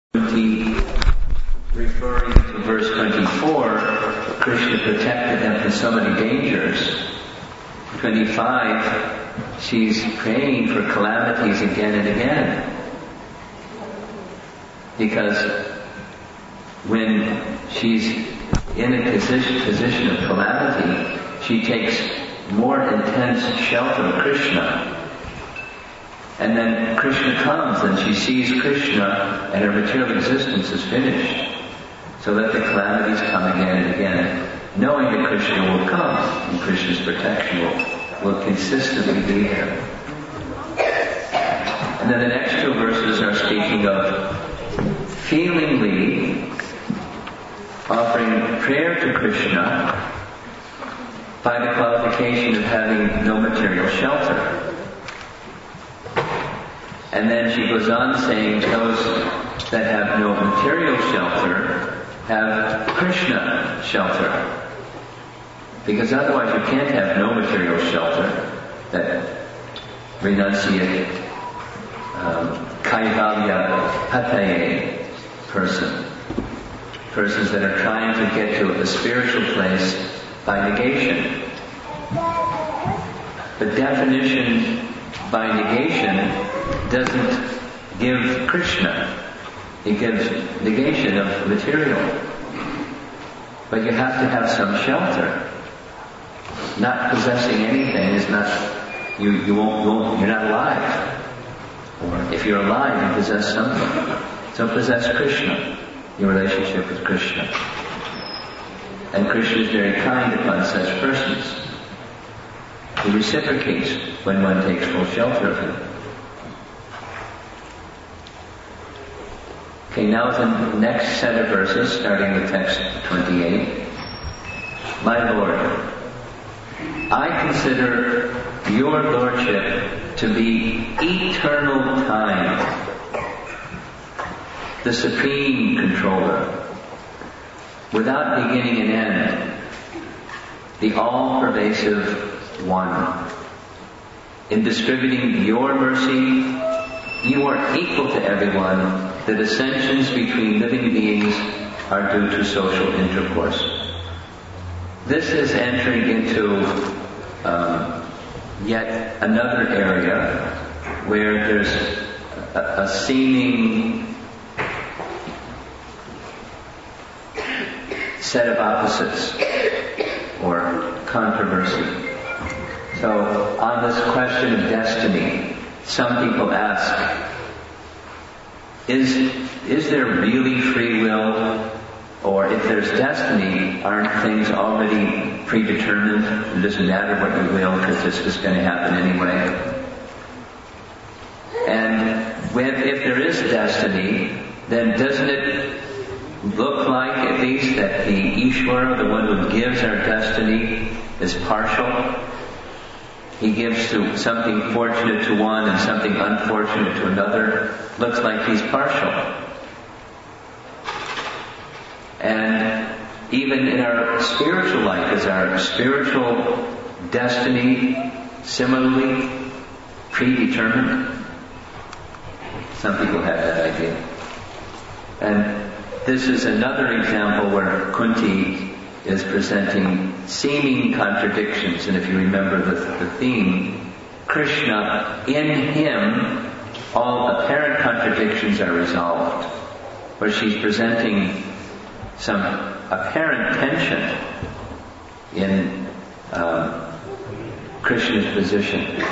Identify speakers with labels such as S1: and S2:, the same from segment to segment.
S1: Referring to verse 24, Krishna protected them from so many dangers. 25, she's praying for calamities again and again. Because when she's in a position of calamity, she takes more intense shelter of Krishna. And then Krishna comes and she sees Krishna and her material existence is finished. So that the calamities come again and again, knowing that Krishna will come and Krishna's protection will consistently be there. And then the next two verses are speaking of feelingly offering prayer to Krishna by the qualification of having no material shelter. And then she goes on saying those that have no material shelter have Krishna shelter. Because otherwise you can't have no material shelter. That renunciate Kaivalya Pataye persons that are trying to get to a spiritual place by negation. The definition by negation doesn't give Krishna. It gives negation of material. But you have to have some shelter. Not possessing anything is not, you're not alive. Or if you're alive, you possess something. So possess Krishna, your relationship with Krishna. And Krishna is very kind upon such persons. He reciprocates when one takes full shelter of him. Okay, now the next set of verses, starting with text 28. My Lord, I consider your Lordship to be eternal time, the supreme controller, without beginning and end, the all-pervasive one. In distributing your mercy, you are equal to everyone. The dissensions between living beings are due to social intercourse. This is entering into yet another area where there's a seeming set of opposites or controversy. So on this question of destiny, some people ask, is there really free will? Or if there's destiny, aren't things already predetermined? It doesn't matter what you will because it's just going to happen anyway. And if there is destiny, then doesn't it look like at least that the Ishvara, the one who gives our destiny, is partial? He gives to something fortunate to one and something unfortunate to another. Looks like he's partial. And even in our spiritual life, is our spiritual destiny similarly predetermined? Some people have that idea. And this is another example where Kunti is presenting seeming contradictions. And if you remember the theme, Krishna, in him, all apparent contradictions are resolved. Where she's presenting some apparent tension in Krishna's position.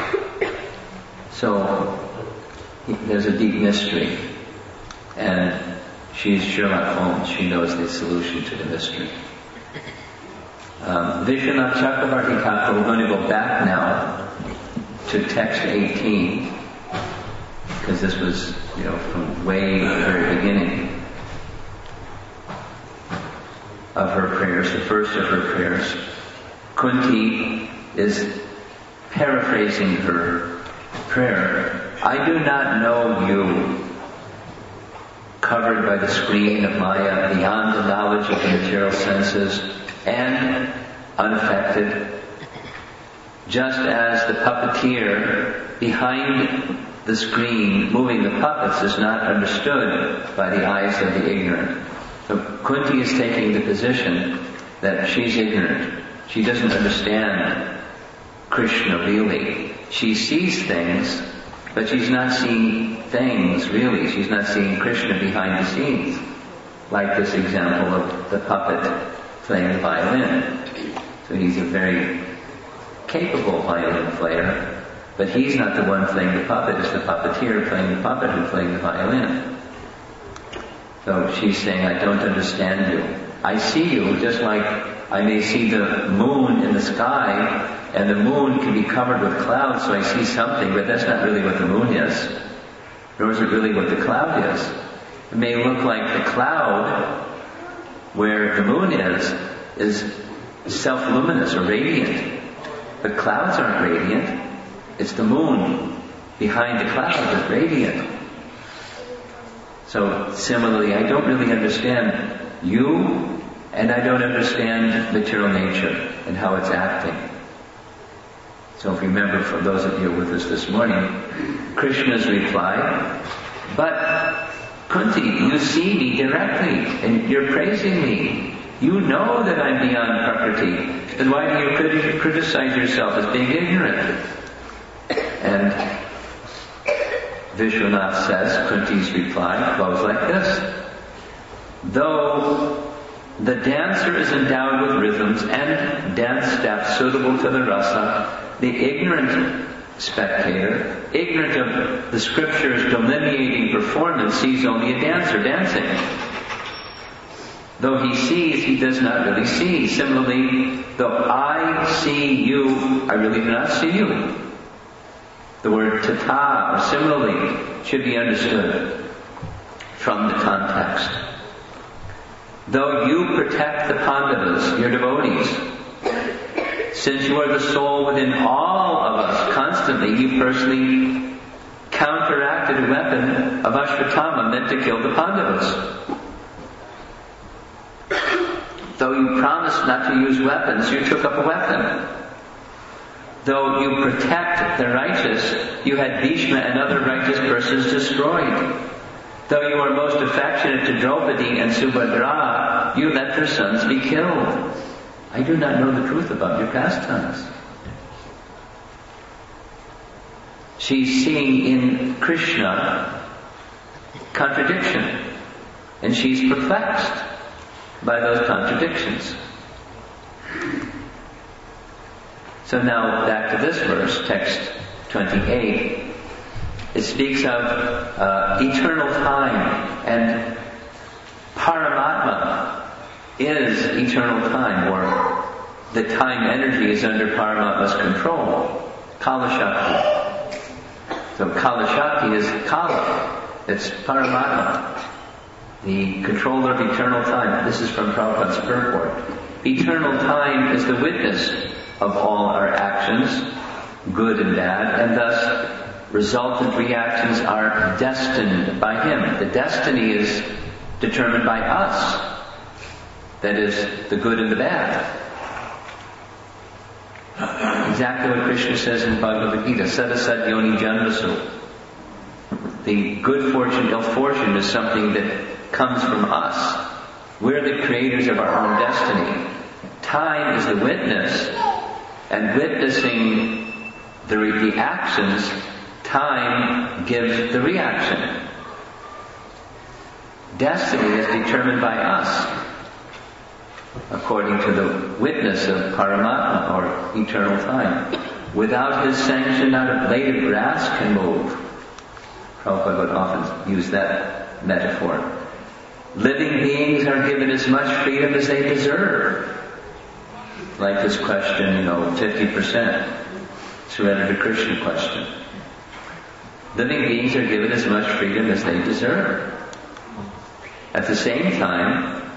S1: So there's a deep mystery. And she's Sherlock Holmes. She knows the solution to the mystery. Vishwanath Chakravarti Thakur, we're going to go back now to text 18, because this was, from way at the very beginning of her prayers, the first of her prayers. Kunti is paraphrasing her prayer. I do not know you, covered by the screen of Maya, beyond the knowledge of the material senses, and unaffected, just as the puppeteer behind the screen, moving the puppets, is not understood by the eyes of the ignorant. So Kunti is taking the position that she's ignorant. She doesn't understand Krishna really. She sees things, but she's not seeing things really. She's not seeing Krishna behind the scenes. Like this example of the puppet playing the violin. So he's a very capable violin player, but he's not the one playing the puppet. It's the puppeteer playing the puppet who's playing the violin. So she's saying, I don't understand you. I see you just like I may see the moon in the sky, and the moon can be covered with clouds, so I see something, but that's not really what the moon is. Nor is it really what the cloud is. It may look like the cloud, where the moon is self-luminous or radiant. But clouds aren't radiant. It's the moon behind the cloud that's radiant. So similarly, I don't really understand you, and I don't understand material nature and how it's acting. So if you remember, for those of you with us this morning, Krishna's reply, but Kunti, you see me directly, and you're praising me. You know that I'm beyond Prakriti. Then why do you criticize yourself as being ignorant? And Vishwanath says, Kunti's reply goes like this. Though the dancer is endowed with rhythms and dance steps suitable to the rasa, the ignorant spectator, ignorant of the scripture's delineating performance, sees only a dancer dancing. Though he sees, he does not really see. Similarly, though I see you, I really do not see you. The word tata, or similarly, should be understood from the context. Though you protect the Pandavas, your devotees, since you are the soul within all of us, constantly you personally counteracted a weapon of Ashvatthama meant to kill the Pandavas. Though you promised not to use weapons, you took up a weapon. Though you protect the righteous, you had Bhishma and other righteous persons destroyed. Though you are most affectionate to Draupadi and Subhadra, you let their sons be killed. I do not know the truth about your pastimes. She's seeing in Krishna contradiction, and she's perplexed by those contradictions. So now back to this verse, text 28. It speaks of eternal time, and Paramatma is eternal time, or the time energy is under Paramatma's control. Kala Shakti. So Kala Shakti is Kala. It's Paramatma, the controller of eternal time. This is from Prabhupada's purport. Eternal time is the witness of all our actions, good and bad, and thus resultant reactions are destined by Him. The destiny is determined by us. That is, the good and the bad. Exactly what Krishna says in Bhagavad Gita, Sadasad Yoni Janmasu. The good fortune, ill fortune is something that comes from us. We're the creators of our own destiny. Time is the witness, and witnessing the actions, time gives the reaction. Destiny is determined by us, according to the witness of Paramatma, or eternal time. Without His sanction, not a blade of grass can move. Prabhupada would often use that metaphor. Living beings are given as much freedom as they deserve. Like this question, 50%. Surrender to Krishna question. Living beings are given as much freedom as they deserve. At the same time,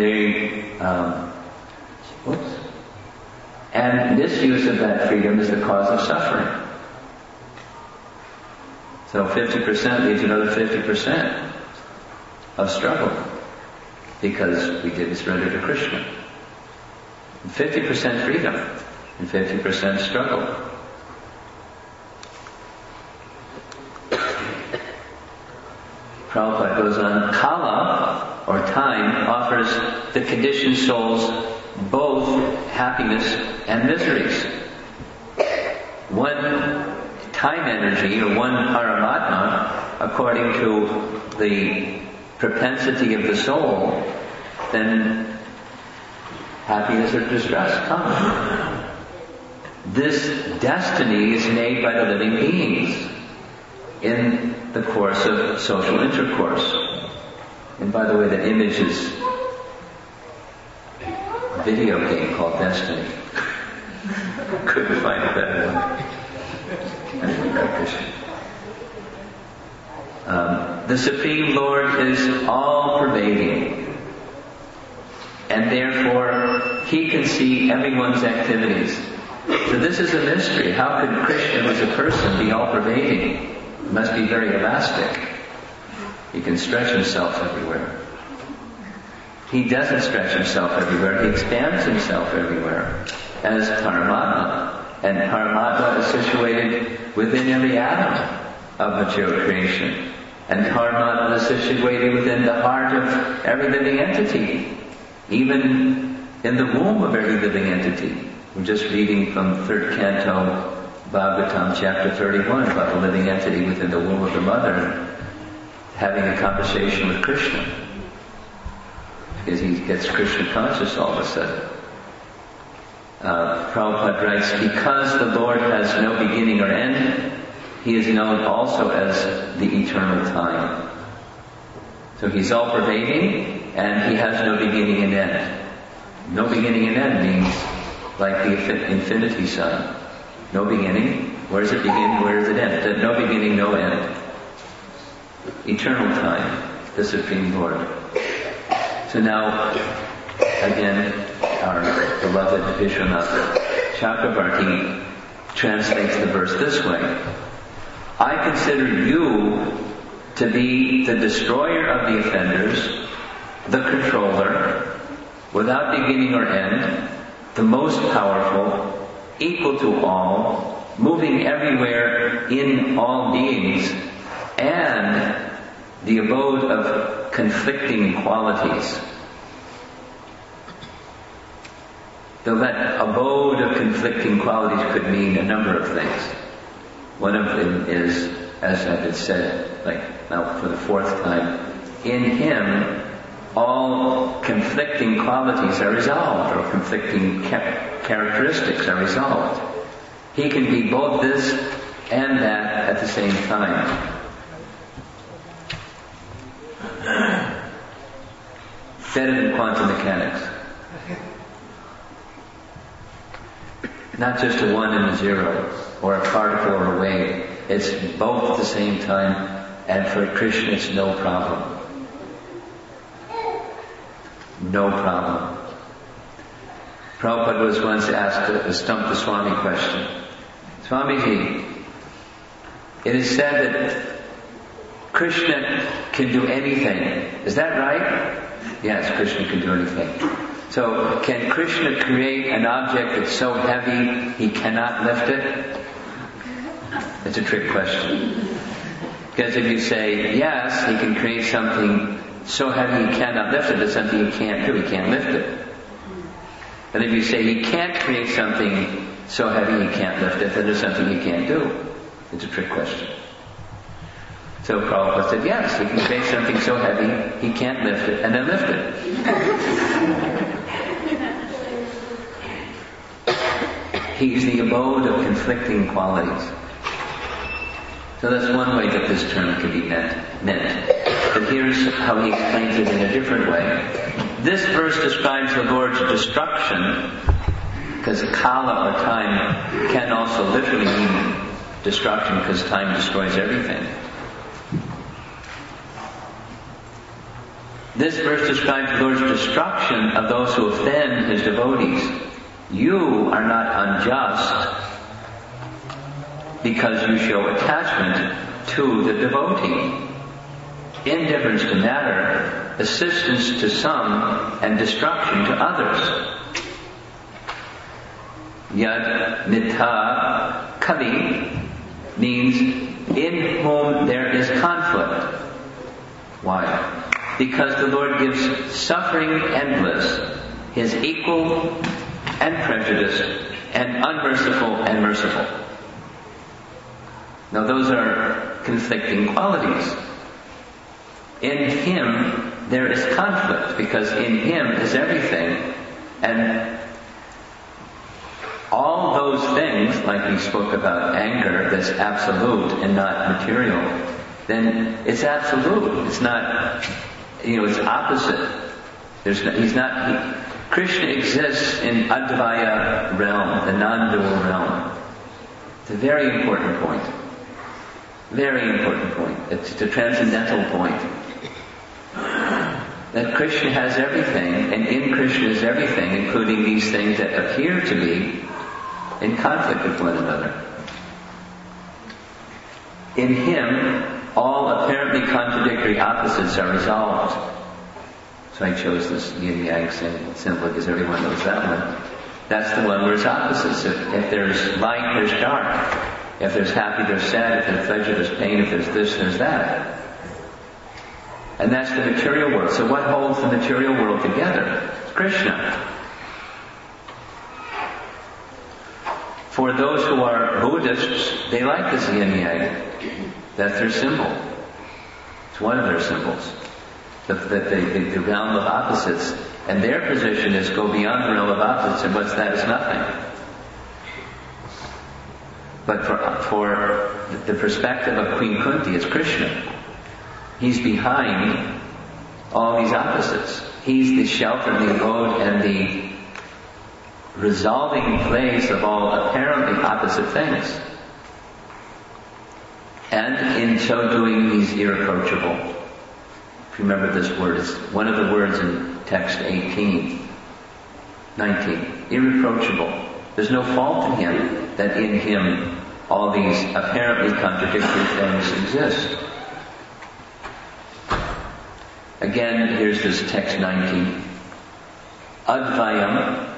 S1: and misuse of that freedom is the cause of suffering. So 50% leaves another 50% of struggle, because we didn't surrender to Krishna. 50% freedom and 50% struggle. Prabhupada goes on, Kala, or time, offers the conditioned souls both happiness and miseries. One time energy, or one Paramatma, according to the propensity of the soul, then happiness or distress comes. This destiny is made by the living beings in the course of social intercourse. And by the way, the image is a video game called Destiny. Couldn't find a better one. The Supreme Lord is all-pervading, and therefore He can see everyone's activities. So this is a mystery. How could Krishna, who is a person, be all-pervading? He must be very elastic. He can stretch Himself everywhere. He doesn't stretch Himself everywhere. He expands Himself everywhere as Paramatma. And Paramatma is situated within every atom of material creation. And Paramatma is situated within the heart of every living entity, even in the womb of every living entity. We're just reading from 3rd Canto, Bhagavatam, chapter 31, about the living entity within the womb of the mother, having a conversation with Krishna. Because he gets Krishna conscious all of a sudden. Prabhupada writes, because the Lord has no beginning or end, He is known also as the eternal time. So He's all-pervading, and He has no beginning and end. No beginning and end means like the infinity sign. No beginning. Where does it begin? Where does it end? No beginning, no end. Eternal time, the Supreme Lord. So now, again, our beloved Vishwanath Chakravarti translates the verse this way. I consider you to be the destroyer of the offenders, the controller, without beginning or end, the most powerful, equal to all, moving everywhere in all beings, and the abode of conflicting qualities. Though that abode of conflicting qualities could mean a number of things. One of them is, as I've been said, like now for the 4th time, in Him all conflicting qualities are resolved, or conflicting characteristics are resolved. He can be both this and that at the same time. Better than quantum mechanics. Not just a 1 and a 0, or a particle or a wave. It's both at the same time, and for Krishna it's no problem. No problem. Prabhupada was once asked a Stump the Swami question. Swamiji, it is said that Krishna can do anything. Is that right? Yes, Krishna can do anything. So, can Krishna create an object that's so heavy he cannot lift it? It's a trick question. Because if you say, yes, he can create something so heavy he cannot lift it, it's something he can't do, he can't lift it. But if you say he can't create something so heavy he can't lift it, then there's something he can't do. It's a trick question. So Prabhupada said, yes, he can create something so heavy he can't lift it, and then lift it. He's the abode of conflicting qualities. So that's one way that this term can be meant. But here's how he explains it in a different way. This verse describes the Lord's destruction, because Kala, or time, can also literally mean destruction, because time destroys everything. This verse describes the Lord's destruction of those who offend His devotees. You are not unjust because you show attachment to the devotee. Indifference to matter, assistance to some, and destruction to others. Yad mita kali means in whom there is conflict. Why? Because the Lord gives suffering and bliss, His equal and prejudiced, and unmerciful and merciful. Now those are conflicting qualities. In Him there is conflict, because in Him is everything, and all those things, like we spoke about anger, that's absolute and not material, then it's absolute. It's not, it's opposite. Krishna exists in Advaya realm, the non-dual realm. It's a very important point. Very important point. It's a transcendental point. That Krishna has everything, and in Krishna is everything, including these things that appear to be in conflict with one another. In Him, all apparently contradictory opposites are resolved. So I chose this yin-yang symbol because everyone knows that one. That's the one where it's opposites. If there's light, there's dark. If there's happy, there's sad. If there's pleasure, there's pain. If there's this, there's that. And that's the material world. So what holds the material world together? It's Krishna. For those who are Buddhists, they like this yin-yang. That's their symbol. It's one of their symbols. The realm of opposites. And their position is go beyond the realm of opposites, and what's that? It's nothing. But for the perspective of Queen Kunti, it's Krishna. He's behind all these opposites. He's the shelter and the abode and the resolving place of all apparently opposite things. And in so doing, He's irreproachable. If you remember this word, it's one of the words in text 19. Irreproachable. There's no fault in Him that in Him all these apparently contradictory things exist. Again, here's this text 19. Avyayam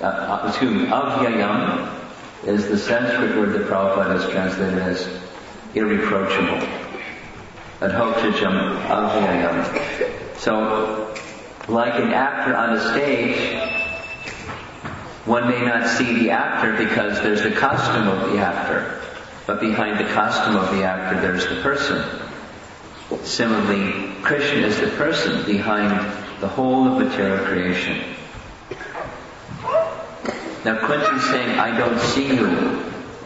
S1: is the Sanskrit word that Prabhupada has translated as irreproachable. Adhoktajam avyayam. So, like an actor on a stage, one may not see the actor because there's the costume of the actor. But behind the costume of the actor, there's the person. Similarly, Krishna is the person behind the whole of material creation. Now Kunti is saying, I don't see you.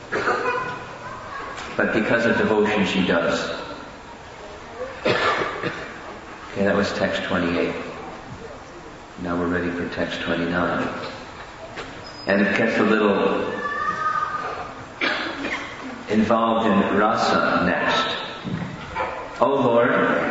S1: But because of devotion, she does. Okay, that was text 28. Now we're ready for text 29. And it gets a little involved in rasa next. O Lord,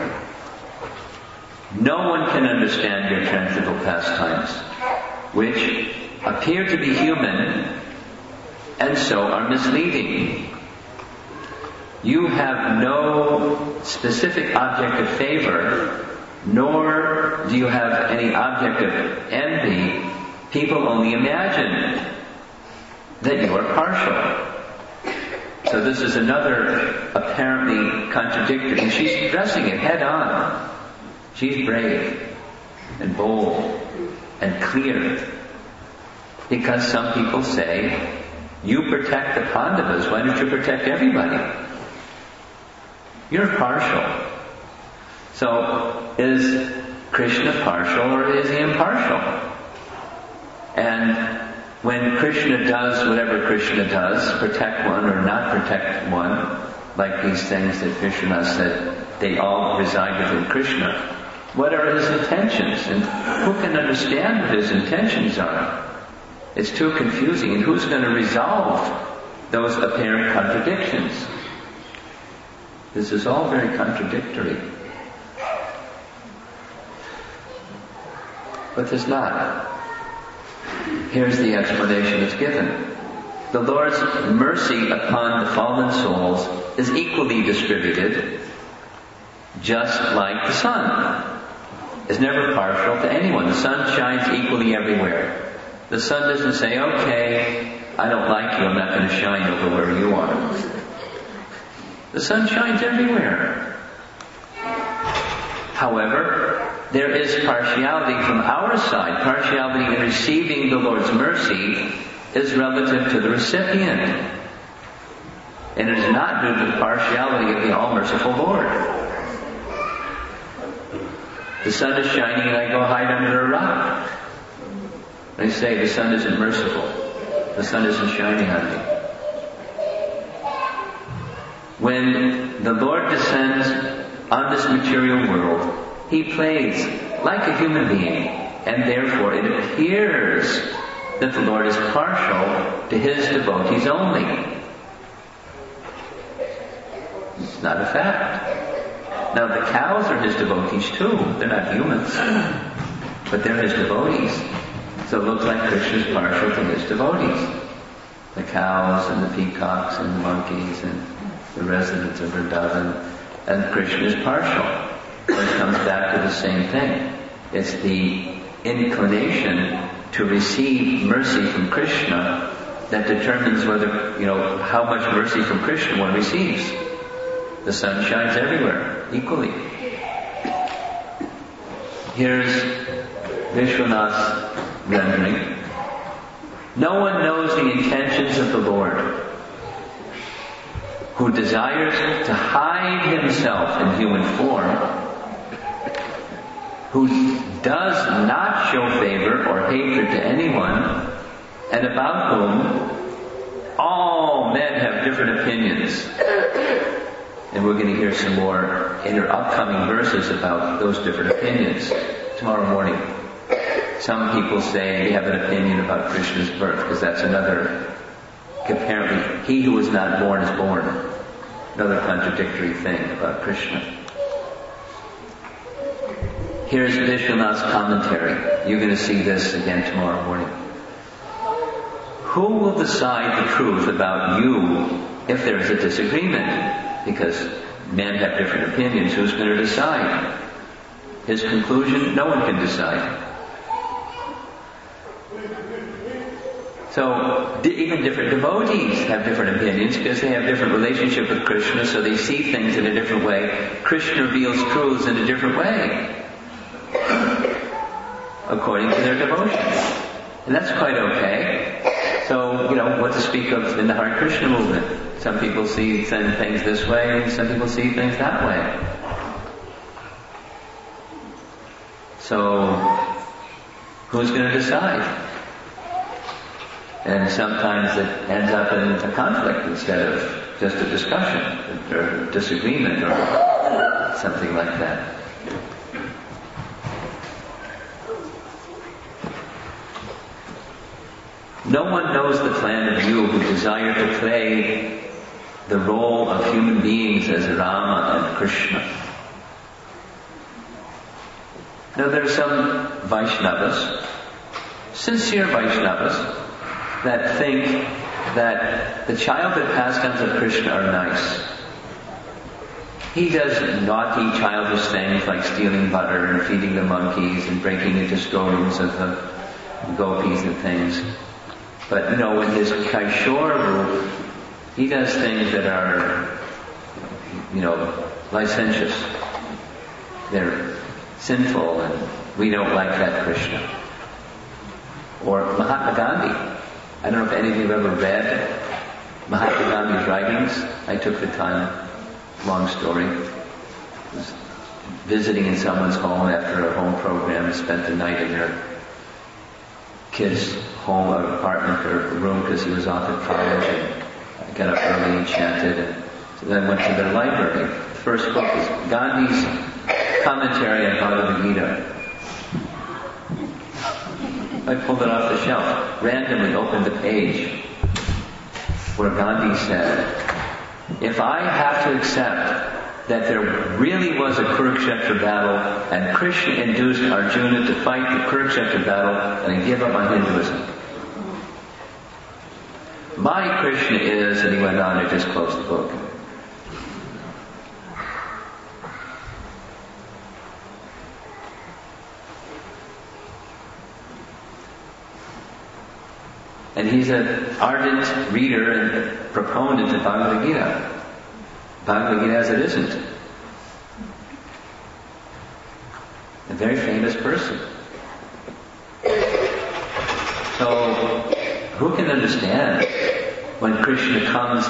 S1: no one can understand your transcendental pastimes, which appear to be human and so are misleading. You have no specific object of favor, nor do you have any object of envy. People only imagine that you are partial. So this is another apparently contradictory, and she's addressing it head on. She's brave and bold and clear. Because some people say, you protect the Pandavas, why don't you protect everybody? You're partial. So, is Krishna partial or is He impartial? And when Krishna does whatever Krishna does, protect one or not protect one, like these things that Krishna said, they all reside within Krishna. What are His intentions? And who can understand what His intentions are? It's too confusing. And who's going to resolve those apparent contradictions? This is all very contradictory. But there's not. Here's the explanation that's given. The Lord's mercy upon the fallen souls is equally distributed, just like the sun is never partial to anyone. The sun shines equally everywhere. The sun doesn't say, okay, I don't like you, I'm not going to shine over where you are. The sun shines everywhere. However, there is partiality from our side. Partiality in receiving the Lord's mercy is relative to the recipient. And it is not due to the partiality of the all-merciful Lord. The sun is shining and I go hide under a rock. They say the sun isn't merciful. The sun isn't shining on me. When the Lord descends on this material world, He plays like a human being, and therefore it appears that the Lord is partial to His devotees only. It's not a fact. Now the cows are His devotees too. They're not humans, but they're His devotees. So it looks like Krishna is partial to His devotees. The cows and the peacocks and the monkeys and the residents of Vrindavan, and Krishna is partial. But it comes back to the same thing. It's the inclination to receive mercy from Krishna that determines whether, how much mercy from Krishna one receives. The sun shines everywhere, equally. Here's Vishwanath's rendering. No one knows the intentions of the Lord, who desires to hide Himself in human form, who does not show favor or hatred to anyone, and about whom all men have different opinions. And we're going to hear some more in our upcoming verses about those different opinions tomorrow morning. Some people say they have an opinion about Krishna's birth, because that's another, apparently, he who is not born is born. Another contradictory thing about Krishna. Here's Vishwanath's commentary. You're going to see this again tomorrow morning. Who will decide the truth about you if there is a disagreement? Because men have different opinions. Who's going to decide? His conclusion, no one can decide. So even different devotees have different opinions because they have different relationship with Krishna, so they see things in a different way. Krishna reveals truths in a different way, according to their devotion. And that's quite okay. So, what to speak of in the Hare Krishna movement. Some people see things this way, and some people see things that way. So, who's going to decide? And sometimes it ends up in a conflict instead of just a discussion or disagreement or something like that. No one knows the plan of you who desire to play the role of human beings as Rama and Krishna. Now there are some Vaishnavas, sincere Vaishnavas, that think that the childhood pastimes of Krishna are nice. He does naughty, childish things like stealing butter and feeding the monkeys and breaking into storerooms of the gopis and things. But, in his Kaishore roop, he does things that are, licentious. They're sinful, and we don't like that Krishna. Or Mahatma Gandhi. I don't know if any of you have ever read Mahatma Gandhi's writings. I took the time. Long story. I was visiting in someone's home after a home program and spent the night in their kid's home or apartment or room because he was off at college, and I got up early and chanted, and so then I went to their library. The first book is Gandhi's commentary on Bhagavad Gita. I pulled it off the shelf, randomly opened the page where Gandhi said, if I have to accept that there really was a Kurukshetra battle and Krishna induced Arjuna to fight the Kurukshetra battle, and I give up on Hinduism. My Krishna is, and he went on and just closed the book. And he's an ardent reader and proponent of Bhagavad Gita. Bhagavad Gita as it isn't. very famous person. So, who can understand when Krishna comes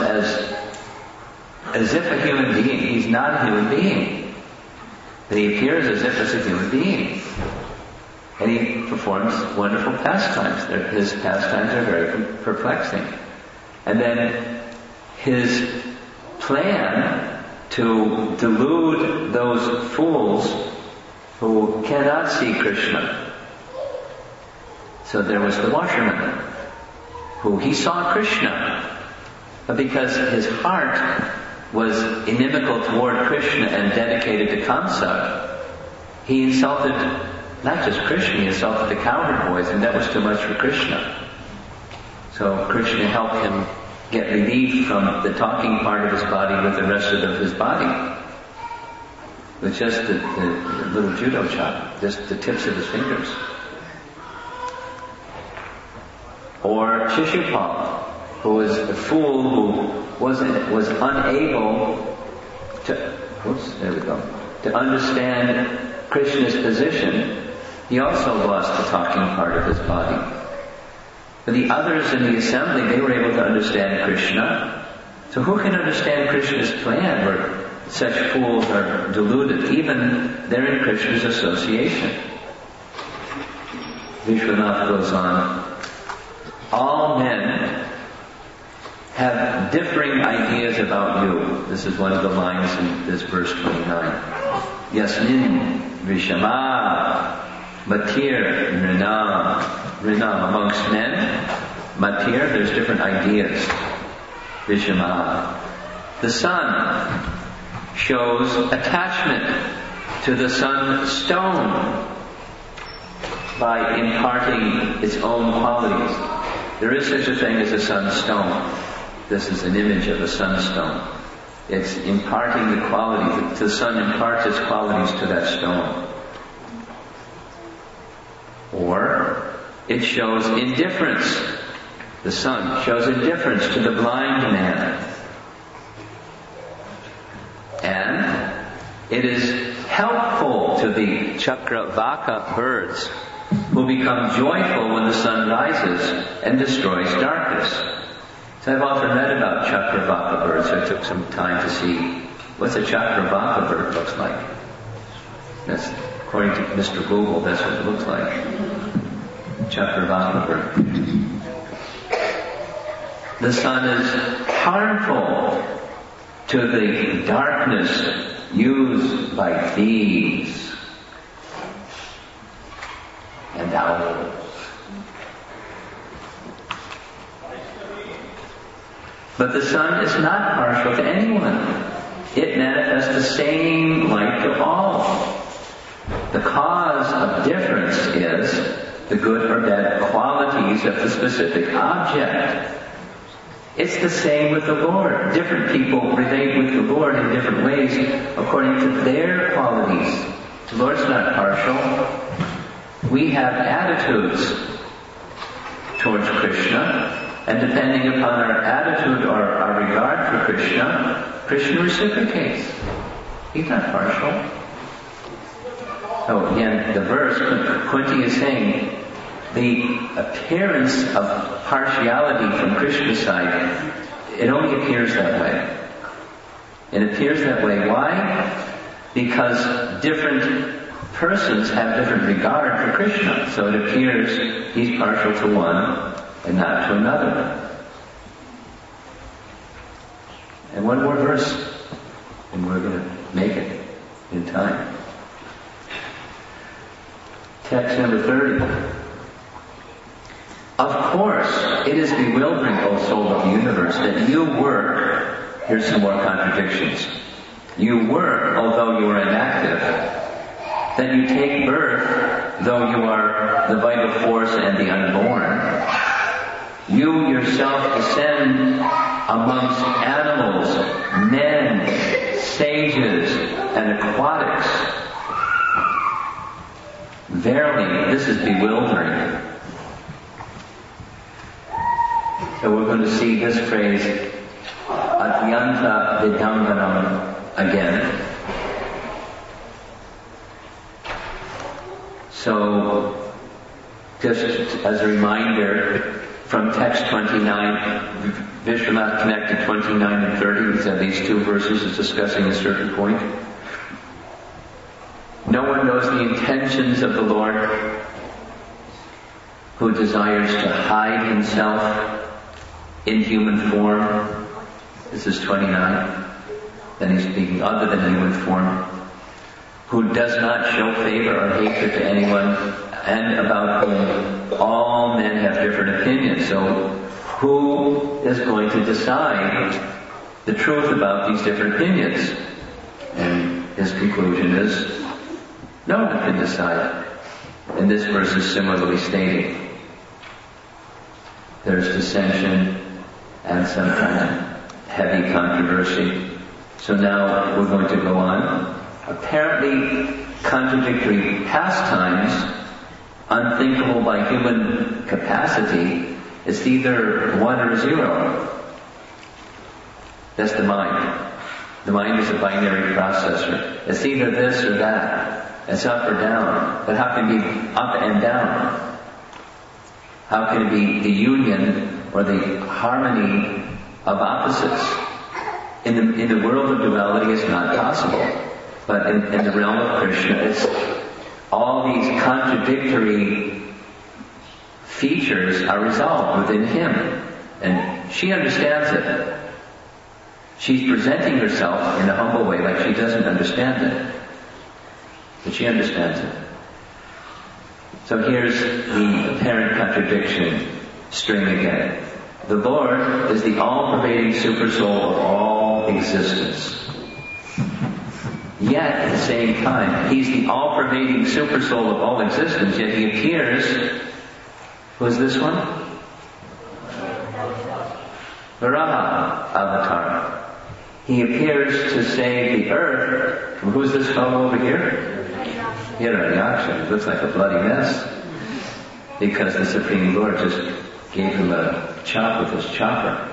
S1: as if a human being? He's not a human being. But he appears as if it's a human being. And he performs wonderful pastimes. His pastimes are very perplexing. And then his plan to delude those fools who cannot see Krishna. So there was the washerman, who he saw Krishna, but because his heart was inimical toward Krishna and dedicated to Kamsa, he insulted not just Krishna, he insulted the cowherd boys, and that was too much for Krishna. So Krishna helped him get relief from the talking part of his body with the rest of his body. With just the little judo chop, just the tips of his fingers. Or Shishupal, who was a fool who was unable to understand Krishna's position. He also lost the talking part of his body. But the others in the assembly, they were able to understand Krishna. So who can understand Krishna's plan where such fools are deluded? Even they're in Krishna's association. Vishwanath goes on. All men have differing ideas about you. This is one of the lines in this verse 29. Yasmin Vishama Matir Rinam. Amongst men, Matir, there's different ideas. Vishama. The sun shows attachment to the sun stone by imparting its own qualities. There is such a thing as a sunstone. This is an image of a sunstone. It's imparting the qualities. The sun imparts its qualities to that stone. Or it shows indifference. The sun shows indifference to the blind man. And it is helpful to the Chakravaka birds, who become joyful when the sun rises and destroys darkness. So I've often read about Chakravaka birds. I took some time to see what a Chakravaka bird looks like. That's, according to Mr. Google, that's what it looks like. Chakravaka bird. The sun is harmful to the darkness used by thieves and owls. But the sun is not partial to anyone. It manifests the same light to all. The cause of difference is the good or bad qualities of the specific object. It's the same with the Lord. Different people relate with the Lord in different ways according to their qualities. The Lord's not partial. We have attitudes towards Krishna, and depending upon our attitude or our regard for Krishna, Krishna reciprocates. He's not partial. So again, the verse, Kunti is saying, the appearance of partiality from Krishna's side, it only appears that way. It appears that way. Why? Because different persons have different regard for Krishna. So it appears he's partial to one and not to another. And one more verse, and we're going to make it in time. Text number 30. Of course, it is bewildering, O soul of the universe, that you work. Here's some more contradictions. You work, although you are inactive. That you take birth, though you are the vital force and the unborn. You yourself descend amongst animals, men, sages, and aquatics. Verily, this is bewildering. So we're going to see this phrase, Atyanta Vidambanam, again. So, just as a reminder, from text 29, Vishwanath connected 29 and 30. He said these two verses is discussing a certain point. No one knows the intentions of the Lord who desires to hide himself in human form. This is 29. Then he's speaking other than human form. Who does not show favor or hatred to anyone, and about whom all men have different opinions. So who is going to decide the truth about these different opinions? And his conclusion is, no one can decide. And this verse is similarly stating. There's dissension and some kind of heavy controversy. So now we're going to go on. Apparently contradictory pastimes, unthinkable by human capacity, it's either 1 or 0. That's the mind. The mind is a binary processor. It's either this or that. It's up or down. But how can it be up and down? How can it be the union or the harmony of opposites? In the world of duality, it's not possible. But in the realm of Krishna, it's all these contradictory features are resolved within him. And she understands it. She's presenting herself in a humble way like she doesn't understand it. But she understands it. So here's the apparent contradiction string again. The Lord is the all-pervading super-soul of all existence. Yet, at the same time, he's the all-pervading super-soul of all existence, yet he appears... Who's this one? Varaha avatar. He appears to save the earth. Who's this fellow over here? Hiranyaksha. It looks like a bloody mess. Because the Supreme Lord just gave him a chop with his chopper.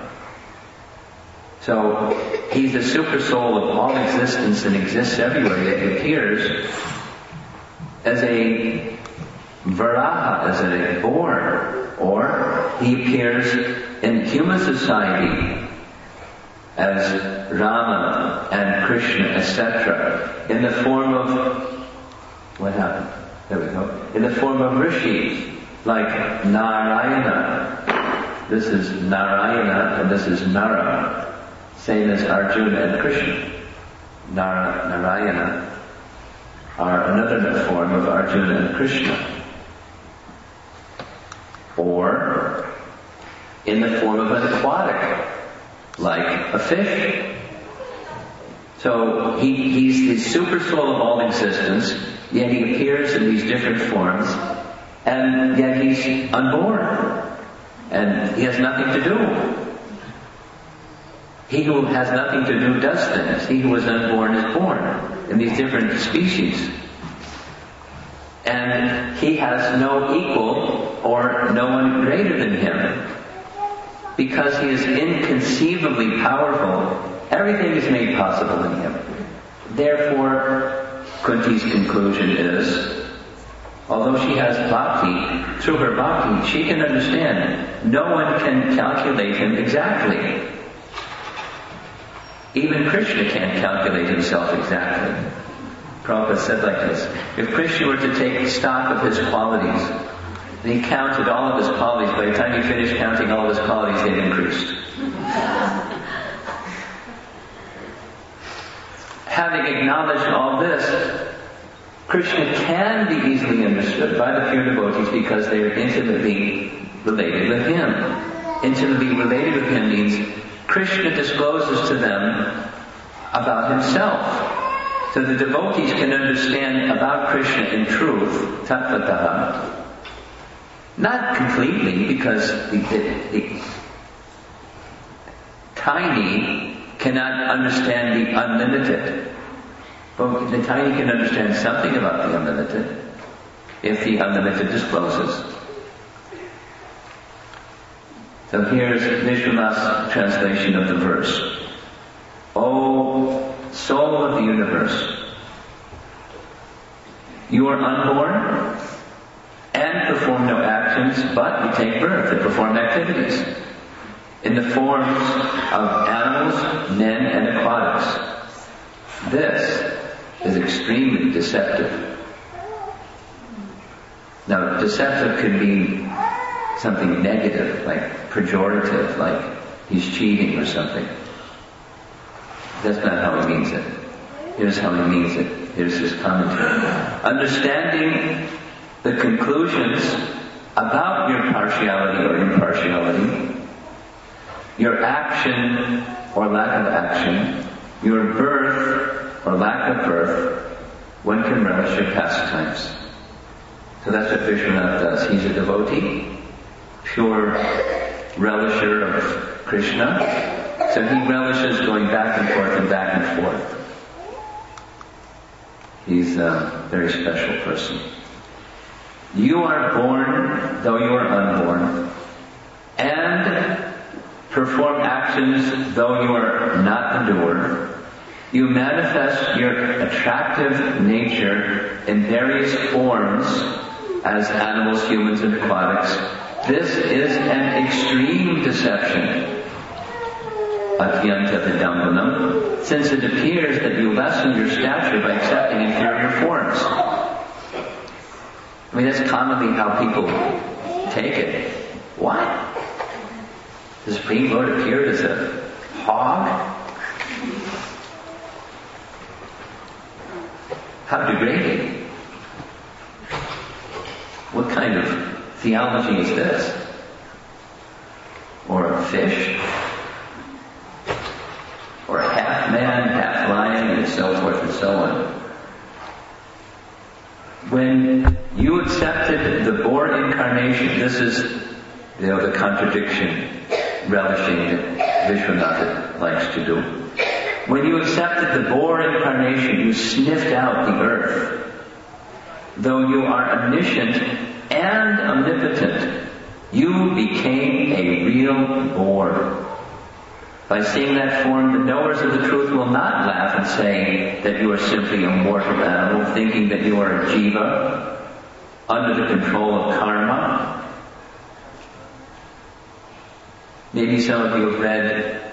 S1: So, he's the super soul of all existence and exists everywhere. Yet he appears as a Varaha, as a boar, or he appears in human society as Rama and Krishna, etc., in the form of, what happened? There we go. In the form of Rishi, like Narayana. This is Narayana and this is Nara. Same as Arjuna and Krishna. Narayana are another form of Arjuna and Krishna. Or in the form of an aquatic, like a fish. So he's the super soul of all existence, yet he appears in these different forms, and yet he's unborn. And he has nothing to do. He who has nothing to do does things. He who is unborn is born in these different species. And he has no equal or no one greater than him. Because he is inconceivably powerful, everything is made possible in him. Therefore, Kunti's conclusion is, although she has bhakti, through her bhakti, she can understand no one can calculate him exactly. Even Krishna can't calculate himself exactly. Prabhupada said like this, if Krishna were to take stock of his qualities, and he counted all of his qualities, by the time he finished counting all of his qualities, they'd increased. Having acknowledged all this, Krishna can be easily understood by the pure devotees because they are intimately related with him. Intimately related with him means Krishna discloses to them about himself. So the devotees can understand about Krishna in truth, tattvataha. Not completely, because the tiny cannot understand the unlimited. But the tiny can understand something about the unlimited if the unlimited discloses. So here's Vishwanath's translation of the verse. O soul of the universe, you are unborn perform no actions, but you take birth and perform activities in the forms of animals, men, and aquatics. This is extremely deceptive. Now, deceptive could mean something negative, like pejorative, like he's cheating or something. That's not how he means it. Here's how he means it. Here's his commentary. Understanding the conclusions about your partiality or impartiality, your action or lack of action, your birth or lack of birth, one can relish your pastimes. So that's what Vishwanath does. He's a devotee, pure relisher of Krishna. So he relishes going back and forth and back and forth. He's a very special person. You are born, though you are unborn, and perform actions, though you are not endured. You manifest your attractive nature in various forms as animals, humans, and aquatics. This is an extreme deception. Atyanta vidambanam, since it appears that you lessen your stature by accepting inferior forms. I mean, that's commonly how people take it. What? The Supreme Lord appeared as a hog? How degrading. What kind of theology is this? Or a fish? Or half man, half lion, and so forth and so on. When you accepted the boar incarnation, this is, the contradiction, relishing that Vishwanath likes to do. When you accepted the boar incarnation, you sniffed out the earth. Though you are omniscient and omnipotent, you became a real boar. By seeing that form, the knowers of the truth will not laugh and say that you are simply a mortal animal, thinking that you are a jiva, under the control of karma. Maybe some of you have read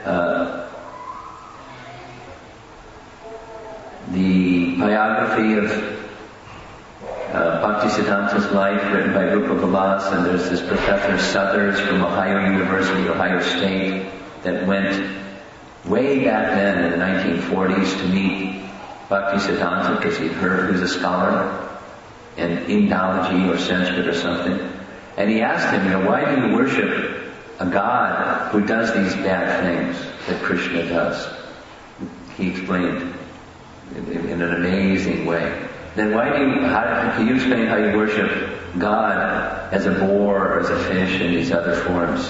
S1: the biography of Bhaktisiddhanta's life, written by Rupa Vilas, and there's this Professor Suthers from Ohio University, Ohio State, that went way back then in the 1940s to meet Bhaktisiddhanta because he'd heard he was a scholar in Indology or Sanskrit or something. And he asked him, why do you worship a God who does these bad things that Krishna does? He explained in an amazing way. Then can you explain how you worship God as a boar or as a fish and these other forms?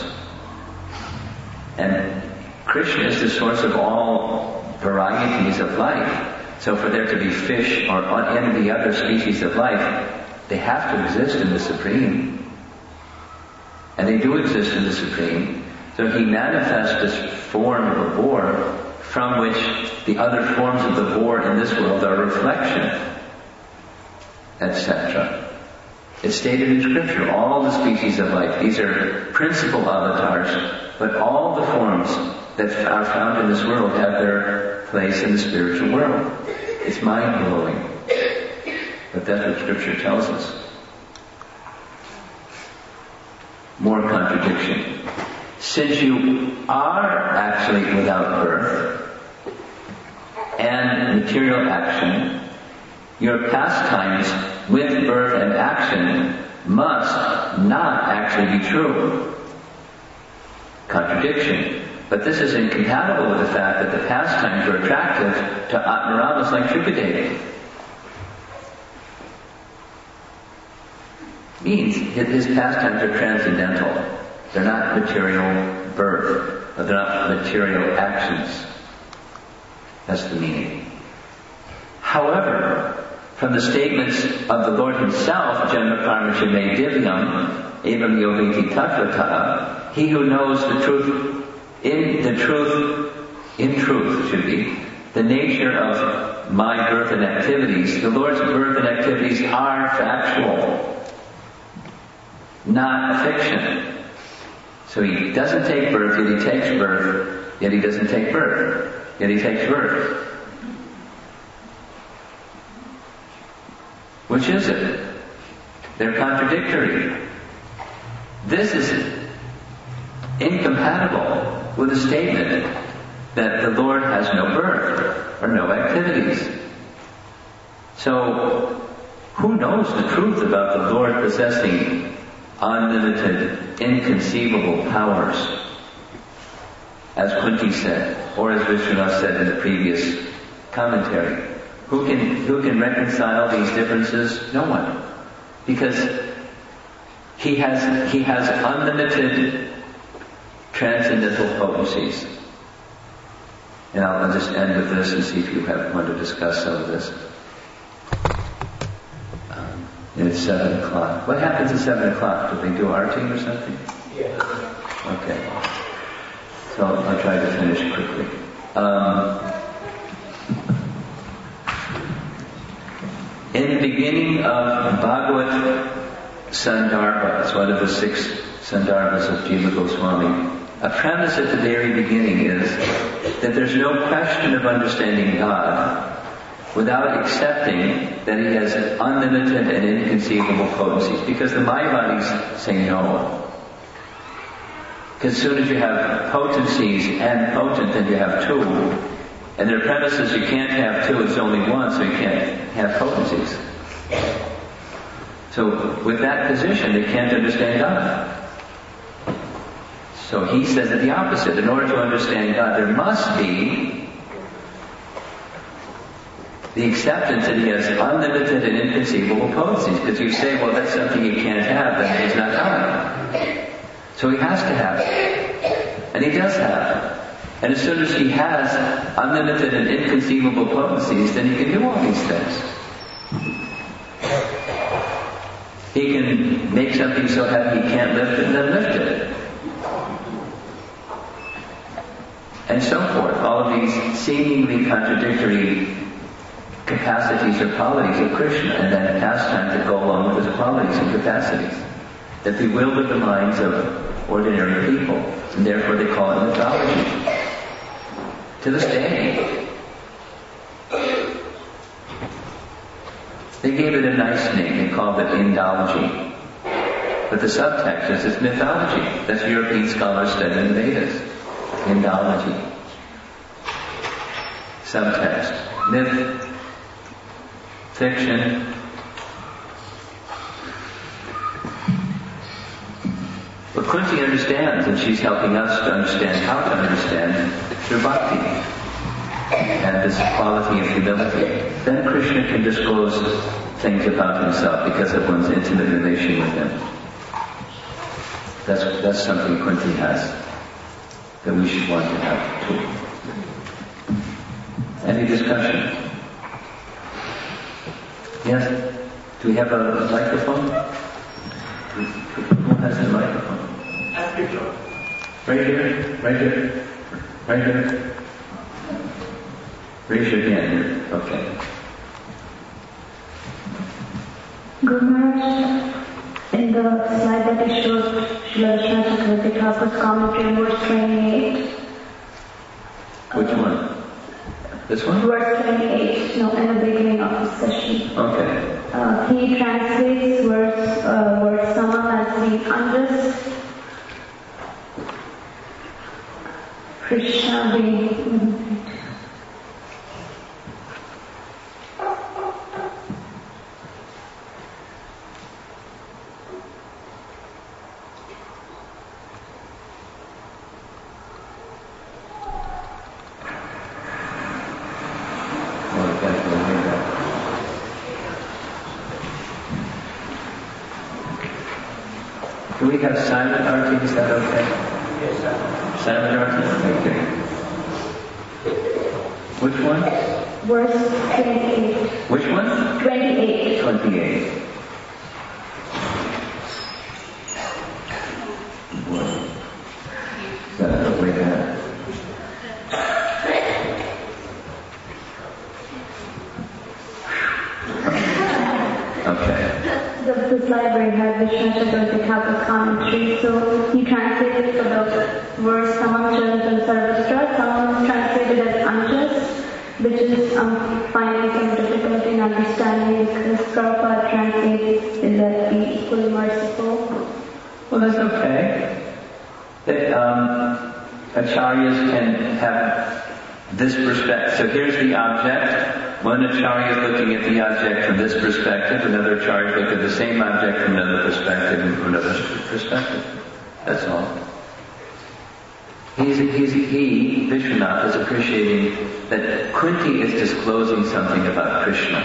S1: And Krishna is the source of all varieties of life. So for there to be fish or any of the other species of life, they have to exist in the Supreme. And they do exist in the Supreme. So he manifests this form of a boar from which the other forms of the boar in this world are a reflection, etc. It's stated in Scripture, all the species of life. These are principal avatars, but all the forms that are found in this world have their place in the spiritual world. It's mind-blowing. But that's what Scripture tells us. More contradiction. Since you are actually without birth and material action, your pastimes with birth and action must not actually be true. Contradiction. But this is incompatible with the fact that the pastimes are attractive to Atmaramas like Shukadev. Means his pastimes are transcendental. They're not material birth, but they're not material actions. That's the meaning. However, from the statements of the Lord himself, Janma Karma Chame Divyam, Evam Yogiti Tattvata, he who knows the truth, in truth should be, the nature of my birth and activities. The Lord's birth and activities are factual. not a fiction. So he doesn't take birth, yet he takes birth, yet he doesn't take birth, yet he takes birth. Which is it? They're contradictory. This is incompatible with the statement that the Lord has no birth or no activities. So, who knows the truth about the Lord possessing unlimited, inconceivable powers? As Kunti said, or as Vishwanath said in the previous commentary. Who can reconcile these differences? No one. Because he has unlimited transcendental potencies. And I'll just end with this and see if you want to discuss some of this. It's 7 o'clock. What happens at 7 o'clock? Do they do arting or something?
S2: Yeah.
S1: Okay. So I'll try to finish quickly. In the beginning of Bhagavad Sandarbha, it's one of the 6 Sandarbhas of Jiva Goswami, a premise at the very beginning is that there's no question of understanding God without accepting that He has unlimited and inconceivable potencies, because the Mayavadis say no. Because as soon as you have potencies and potent, then you have 2. And their premise is you can't have 2, it's only 1, so you can't have potencies. So with that position, they can't understand God. So he says that the opposite. In order to understand God, there must be the acceptance that He has unlimited and inconceivable potencies. Because you say, well, that's something you can't have, then He's not God. So He has to have it. And He does have it. And as soon as He has unlimited and inconceivable potencies, then He can do all these things. He can make something so heavy He can't lift it, and then lift it. And so forth. All of these seemingly contradictory capacities or qualities of Krishna, and then pastimes that go along with His qualities and capacities that bewilder the minds of ordinary people, and therefore they call it mythology. To this day, they gave it a nice name. They called it Indology. But the subtext is it's mythology. That's European scholars studying the Vedas. Indology. Subtext. Myth. Fiction. But Kunti understands, and she's helping us to understand how to understand through bhakti and this quality of humility. Then Krishna can disclose things about Himself because of one's intimate relation with Him. That's something Kunti has that we should want to have too. Any discussion? Yes? Do we have a microphone? Who has the microphone? Right here? Right here? Right here? Raise your hand here. Okay.
S3: Guru Maharaj, in the slide that I showed, Srila Vishwanath Chakravarti Thakur's commentary, verse 28.
S1: Which one? This one?
S3: Verse 28. No, in the beginning of the session.
S1: Okay.
S3: He translates word samam as being unjust, Krishna being...
S1: Do we have silent arti? Is that okay?
S2: Yes, sir.
S1: Silent arti? Okay. Which one?
S3: Verse 28.
S1: Which one?
S3: 28.
S1: 28. Way down. Okay.
S3: This library had Vishnu Srila Chakravarti Thakur's commentary. So he translated for the verse Samam Charantam Sarvastra, Samam translated as unjust, which is finding some difficulty in understanding because Prabhupada translates is that be equally merciful.
S1: Well, that's okay. That acharyas can have this perspective. So here's the object. One acharya is looking at the object from this perspective. Another acharya is looking at the same object from another perspective and from another perspective. That's all. He, Vishwanath, is appreciating that Kunti is disclosing something about Krishna.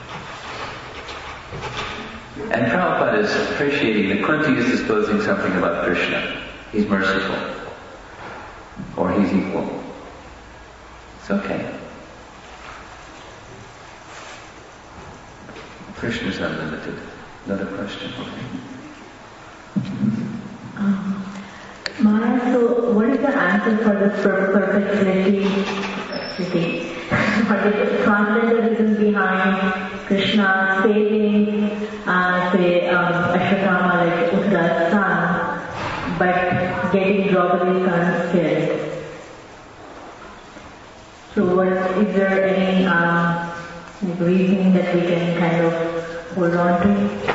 S1: And Prabhupada is appreciating that Kunti is disclosing something about Krishna. He's merciful. Or he's equal. It's okay. Krishna is unlimited. Another question.
S4: Maharaj, so what is the answer for this perpetuity? What is the transcendental reason behind Krishna saving, Ashwatthama, like Uttara's son, but getting Draupadi's son killed? So is there any reason that we can kind of hold on to?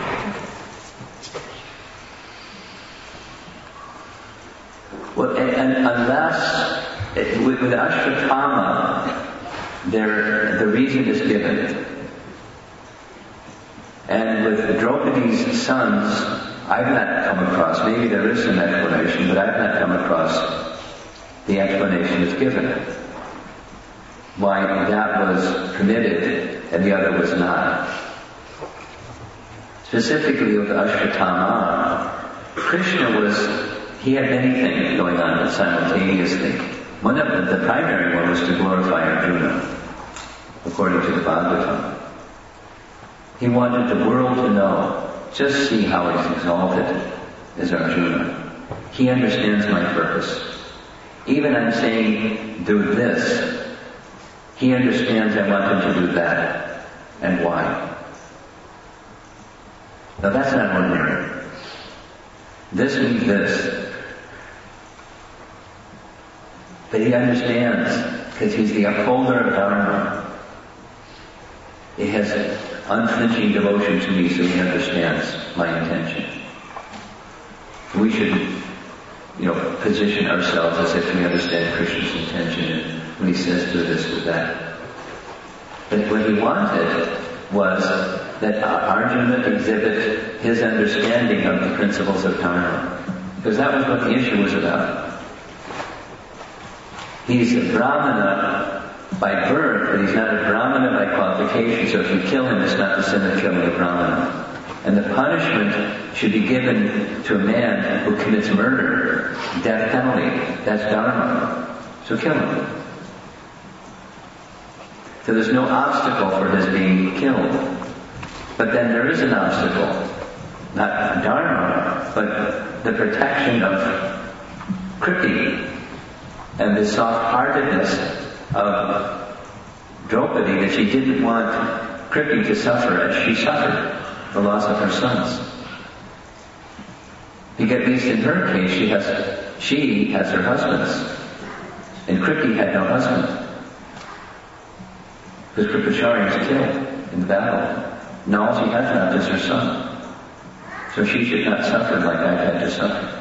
S1: Well, and unless, with Ashwatthama, the reason is given. And with Draupadi's sons, I've not come across, maybe there is some explanation, but I've not come across the explanation that's given. Why that was permitted and the other was not. Specifically with Ashwatthama, Krishna he had many things going on simultaneously. One of the primary one was to glorify Arjuna, according to the Bhagavatam. He wanted the world to know, just see how he's exalted as Arjuna. He understands my purpose. Even I'm saying, do this. He understands I want him to do that. And why? Now that's not ordinary. This means this. But he understands, because he's the upholder of Dharma. He has unflinching devotion to me, so he understands my intention. We should, position ourselves as if we understand Krishna's intention when he says do this, do that. But what he wanted was that Arjuna exhibit his understanding of the principles of Dharma. Because that was what the issue was about. He's a Brahmana by birth, but he's not a Brahmana by qualification, so if you kill him, it's not the sin of killing a Brahmana. And the punishment should be given to a man who commits murder, death penalty. That's Dharma. So kill him. So there's no obstacle for his being killed. But then there is an obstacle. Not Dharma, but the protection of Kriti and the soft-heartedness of Draupadi, that she didn't want Kriti to suffer as she suffered the loss of her sons. Because at least in her case, she has her husbands. And Kriti had no husband. Because Kripachari was killed in the battle. And all she has left is her son. So she should not suffer like I've had to suffer.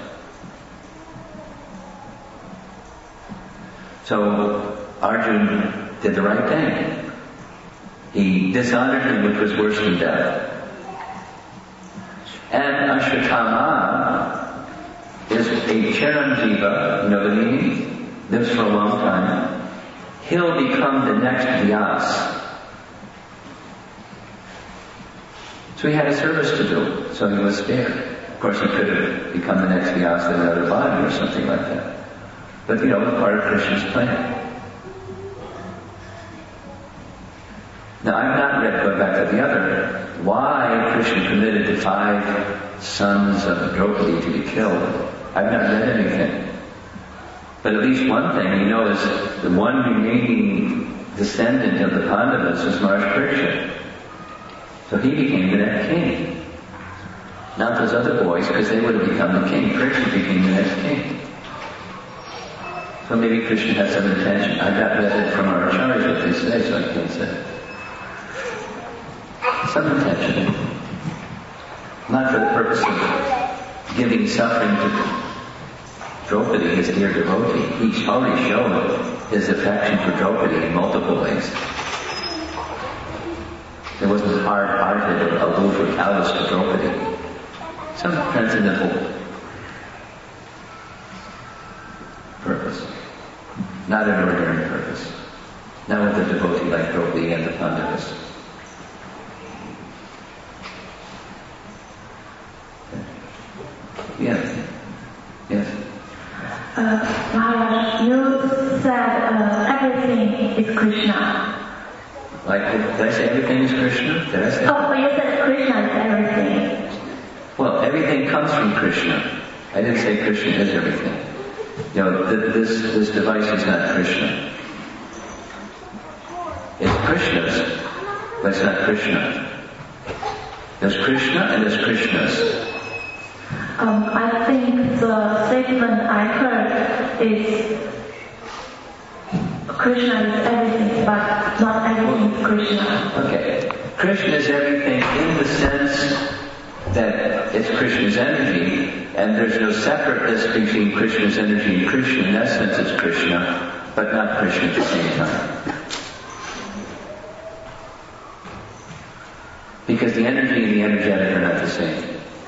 S1: So Arjuna did the right thing. He dishonored him, which was worse than death. And Ashwatthama is a Chiranjiva, you know the meaning? Lives for a long time. He'll become the next Vyas. So he had a service to do, so he was spared. Of course, he could have become the next Vyas in another body or something like that. But, part of Krishna's plan. Now, I've not read, going back to the other, why Krishna permitted the 5 sons of Draupadi to be killed. I've not read anything. But at least one thing is the one remaining descendant of the Pandavas was Maharaj Parikshit. So he became the next king. not those other boys, because they would have become the king. Krishna became the next king. So maybe Krishna had some intention. I got read from our acharyas what they say, so I can't say. Some intention. Not for the purpose of giving suffering to Draupadi, his dear devotee. He's already shown his affection for Draupadi in multiple ways. It wasn't hard-hearted or aloof or callous to Draupadi. Some transcendental purpose. Not an ordinary purpose. Not with a devotee like Draupadi and the Pandavas. Yes. Yes.
S4: Maharaj, you said everything is Krishna.
S1: Like, did I say everything is Krishna? Did I say?
S4: Oh, but you said Krishna is everything.
S1: Well, everything comes from Krishna. I didn't say Krishna is everything. You know, this device is not Krishna. It's Krishna's, but it's not Krishna. There's Krishna and there's Krishnas.
S4: I think the statement I heard is Krishna is everything, but not everything is Krishna.
S1: Okay. Krishna is everything in the sense that it's Krishna's energy, and there's no separateness between Krishna's energy and Krishna. In that sense it's Krishna, but not Krishna at the same time. Because the energy and the energetic are not the same.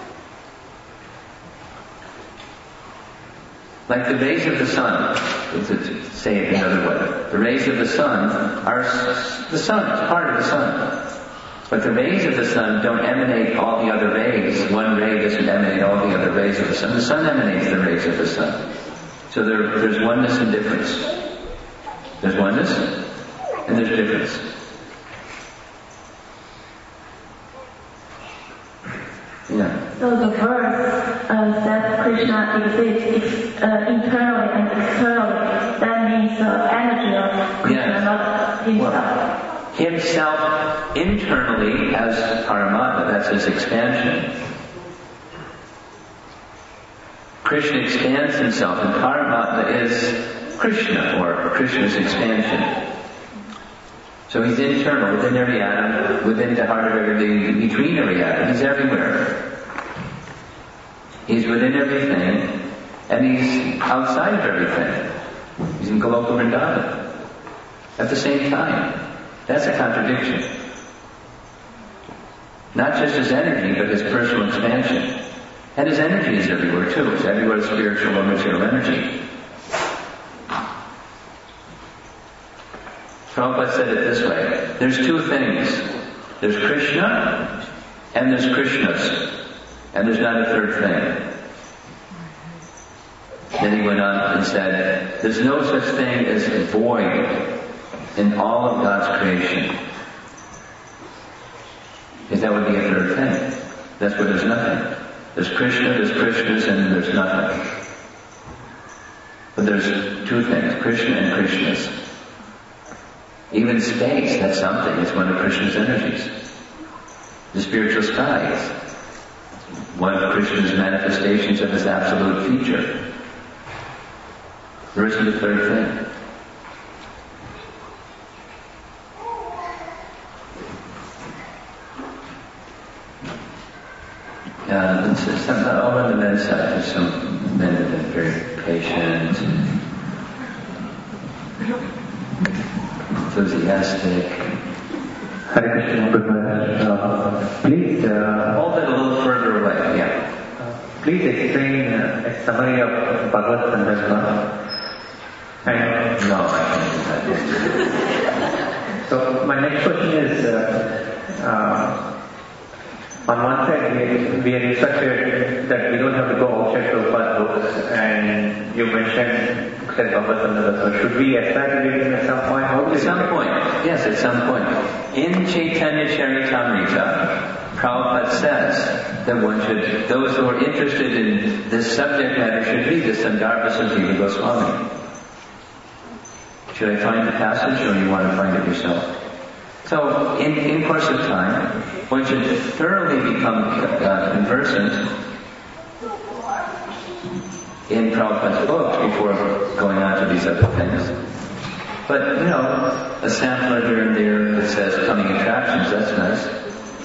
S1: Like the rays of the sun, to say it another way. The rays of the sun are the sun, it's part of the sun. But the rays of the sun don't emanate all the other rays. One ray doesn't emanate all the other rays of the sun. The sun emanates the rays of the sun. So there's oneness and difference. There's oneness and there's difference. Yeah.
S4: So the verse that Krishna exists internally and externally, that means the energy of Krishna, not himself.
S1: Well, himself internally as Paramatma, that's his expansion. Krishna expands himself, and Paramatma is Krishna, or Krishna's expansion. So he's internal, within every atom, within the heart of everything, between every atom. He's everywhere. He's within everything, and he's outside of everything. He's in Goloka Vrindavan at the same time. That's a contradiction. Not just his energy, but his personal expansion. And his energy is everywhere too. It's everywhere spiritual or material energy. Prabhupada said it this way. There's two things. There's Krishna and there's Krishnas. And there's not a third thing. Then he went on and said, there's no such thing as a void in all of God's creation. Because that would be a third thing. That's where there's nothing. There's Krishna, there's Krishnas, and there's nothing. But there's two things, Krishna and Krishnas. Even space, that's something. It's one of Krishna's energies. The spiritual sky is one of Krishna's manifestations of his absolute feature. There isn't a third thing. Over on the men's side, there's some men that are very patient, enthusiastic.
S2: Hare Krishna, good morning. Please
S1: Hold it a little further away, yeah.
S2: Please explain a summary of Bhagavad Sandarbha. And
S1: No, I can't do that.
S2: so my next question is, on one side we are instructed that we don't have to go outside Prabhupada's books, and you mentioned books like Bhagavad Sandarbha. So should we aspire to read them at some point?
S1: At some point, yes, at some point. In Chaitanya Charitamrita, Prabhupada says that those who are interested in this subject matter should read the Sandarbha Sanjiva Goswami. Should I find the passage or you want to find it yourself? So, in course of time, one should thoroughly become conversant in Prabhupada's books before going on to these other things. But, a sampler here and there that says coming attractions, that's nice.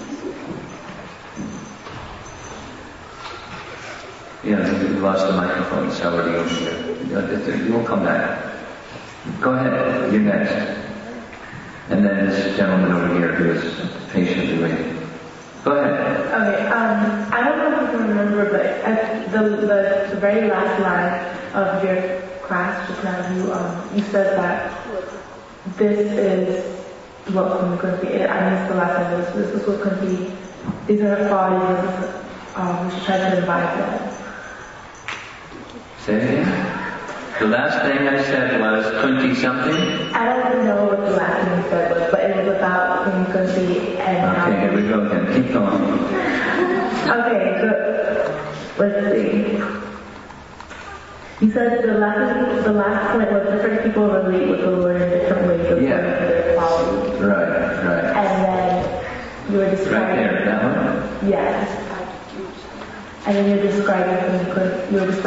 S1: Yeah, you lost the microphone, so already over here. You will come back. Go ahead, you're next. And then this gentleman over here who is patiently waiting. Go ahead.
S5: Okay, I don't know if you can remember, but at the very last line of your class just now, you said that this is what Kunti is. I missed the last line. This is what Kunti. These are the qualities we should try to invite them.
S1: Say it again. The last thing I said was Kunti something?
S5: I don't know what the last thing you said was, but it was about Kunti and how...
S1: Okay, here we go again. Keep going.
S5: Okay, so let's see. You said the last point was different people relate with the Lord in different ways according to their qualities.
S1: Right.
S5: And then you were describing...
S1: Right there, that one?
S5: Yes. And then you're describing Kunti's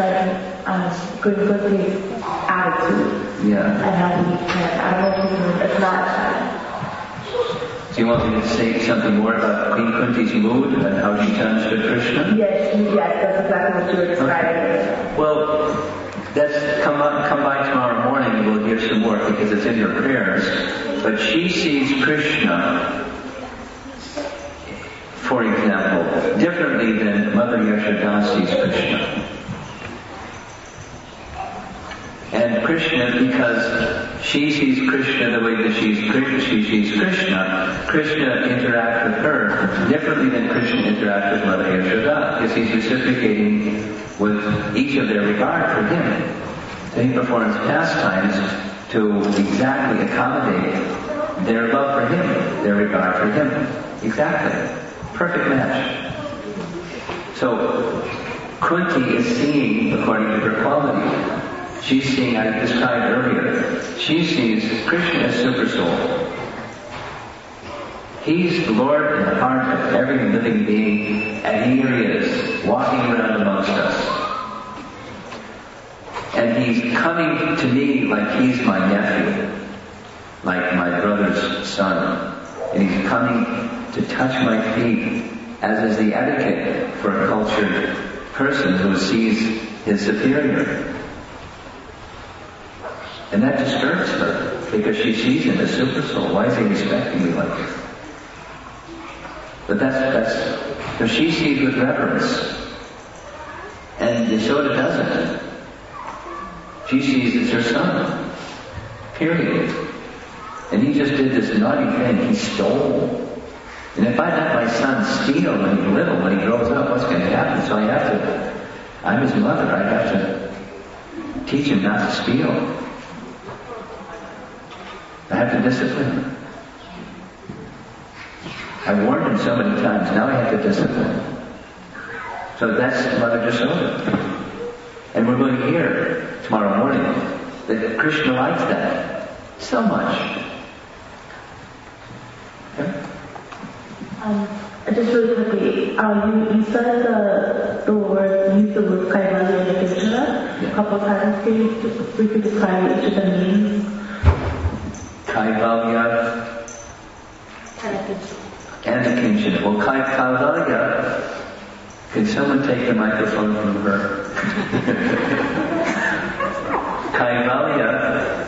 S5: attitude.
S1: Yeah.
S5: And how he can, I don't know if you can acknowledge that.
S1: Do you want me to say something more about Queen Kunti's mood and how she turns to Krishna?
S5: Yes, that's exactly what you were describing.
S1: Okay. Well, that's come by tomorrow morning and we'll hear some more because it's in your prayers. But she sees Krishna, for example, differently than Mother Yashoda sees Krishna. And Krishna, because she sees Krishna the way that she sees Krishna, Krishna interacts with her differently than Krishna interacts with Mother Yashoda, because he's reciprocating with each of their regard for him. So he performs pastimes to exactly accommodate their love for him, their regard for him. Exactly. Perfect match. So, Kunti is seeing according to her quality. She's seeing, I described earlier, she sees Krishna as Super Soul. He's the Lord in the heart of every living being, and here he is, walking around amongst us. And he's coming to me like he's my nephew, like my brother's son. And he's coming to touch my feet, as is the etiquette for a cultured person who sees his superior. And that disturbs her, because she sees him as Super Soul. Why is he respecting me like this? But that's, so she sees with reverence. And Yashoda doesn't. She sees as her son. Period. And he just did this naughty thing. He stole. And if I let my son steal when he's little, when he grows up, what's going to happen? So I'm his mother, I have to teach him not to steal. I have to discipline him. I warned him so many times, now I have to discipline him. So that's Mother Yashoda. And we're going to hear tomorrow morning that Krishna likes that so much. Okay?
S5: Just really quickly, you said the word, use the word Kaivalya and Kinshana a couple times. Can you just briefly describe each of the meanings?
S1: Kaivalya and Kinshana. Well, Kaivalya, can someone take the microphone from her? Kaivalya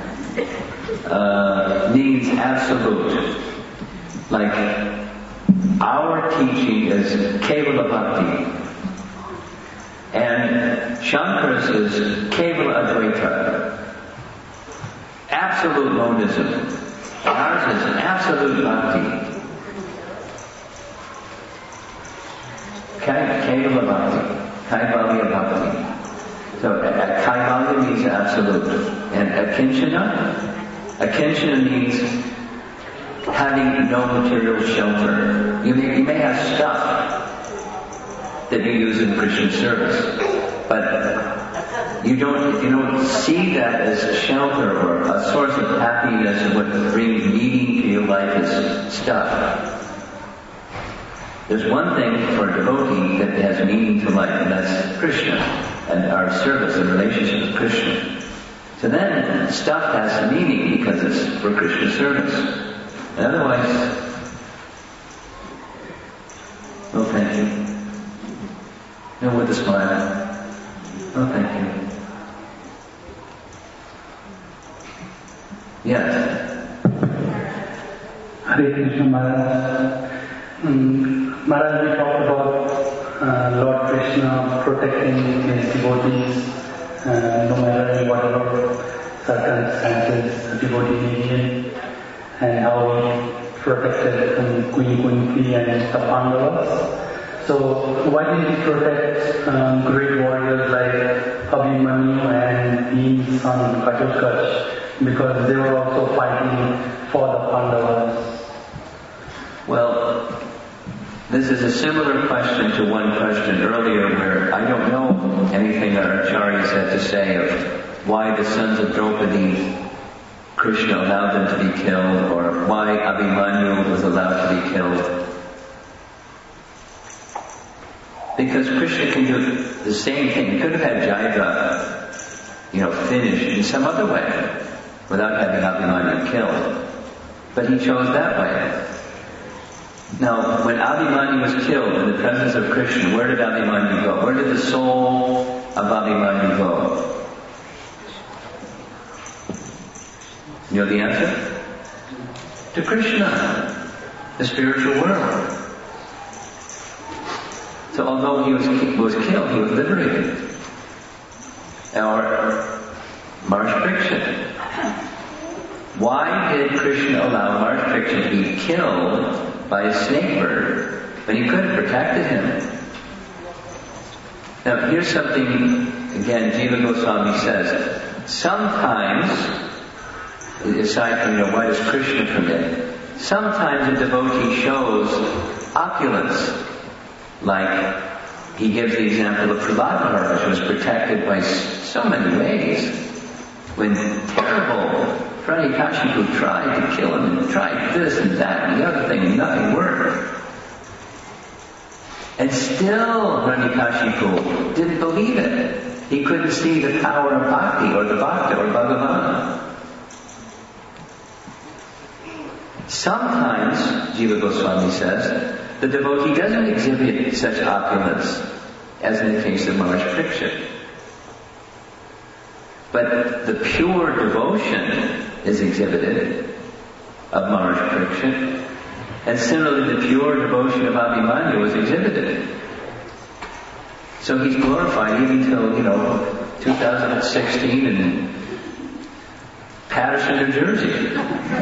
S1: means absolute. Like, our teaching is Kevala Bhakti. And Shankara's is Kevala Advaita. Absolute monism. Ours is absolute bhakti. Kevala Bhakti. Kaivalya Bhakti. So Kaivalya means absolute. And Akinchana means having no material shelter. You may have stuff that you use in Christian service, but if you don't see that as a shelter or a source of happiness and what brings meaning to your life as stuff. There's one thing for a devotee that has meaning to life, and that's Krishna, and our service and relationship with Krishna. So then, stuff has meaning because it's for Krishna service. And otherwise, oh, thank you. No, with a smile. Oh, thank you. Yes.
S6: Hare Krishna Maharaj. Maharaj, we talked about Lord Krishna protecting his devotees no matter whatever circumstances a devotee may be in, and how he protected Queen Kunti and the Pandavas. So why didn't he protect great warriors like Abhimanyu and Bhim's son Ghatotkacha? Because they were also fighting for the Pandavas.
S1: Well, this is a similar question to one question earlier where I don't know anything that our acharyas had to say of why the sons of Draupadi, Krishna allowed them to be killed, or why Abhimanyu was allowed to be killed. Because Krishna can do the same thing. He could have had Jayadratha, finished in some other way without having Abhimanyu killed. But he chose that way. Now, when Abhimanyu was killed in the presence of Krishna, where did Abhimanyu go? Where did the soul of Abhimanyu go? You know the answer? To Krishna, the spiritual world. So although he was killed, he was liberated. Or Maharaj Parikshit. Why did Krishna allow Maharaj Parikshit to be killed by a snake bird when he could have protected him? Now here's something, again, Jiva Goswami says, sometimes, aside from why does Krishna permit, sometimes a devotee shows opulence. Like, he gives the example of Prahlad Maharaj, who was protected by so many ways. When terrible Hiranyakashipu tried to kill him, and tried this and that and the other thing, and nothing worked. And still Hiranyakashipu didn't believe it. He couldn't see the power of Bhakti, or the Bhakta, or Bhagavan. Sometimes, Jiva Goswami says, the devotee doesn't exhibit such opulence, as in the case of Maharaj Parikshit. But the pure devotion is exhibited of Maharaj Parikshit, and similarly the pure devotion of Abhimanyu was exhibited. So he's glorified even till, 2016 in Paterson, New Jersey.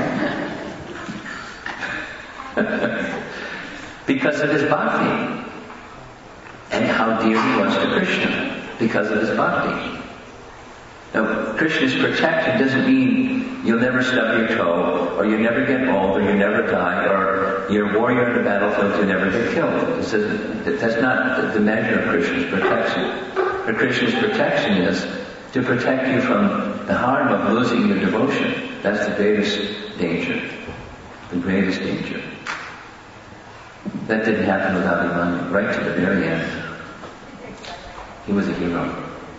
S1: Because of his bhakti. And how dear he was to Krishna because of his bhakti. Now, Krishna's protection doesn't mean you'll never stub your toe, or you never get old, or you never die, or you're a warrior in the battlefield, you never get killed. That's not the measure of Krishna's protection. But Krishna's protection is to protect you from the harm of losing your devotion. That's the greatest danger. The greatest danger. That didn't happen with Abhimanyu, right to the very end. He was a hero.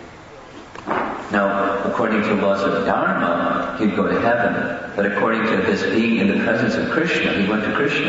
S1: Now, according to laws of Dharma, he'd go to heaven. But according to this being in the presence of Krishna, he went to Krishna.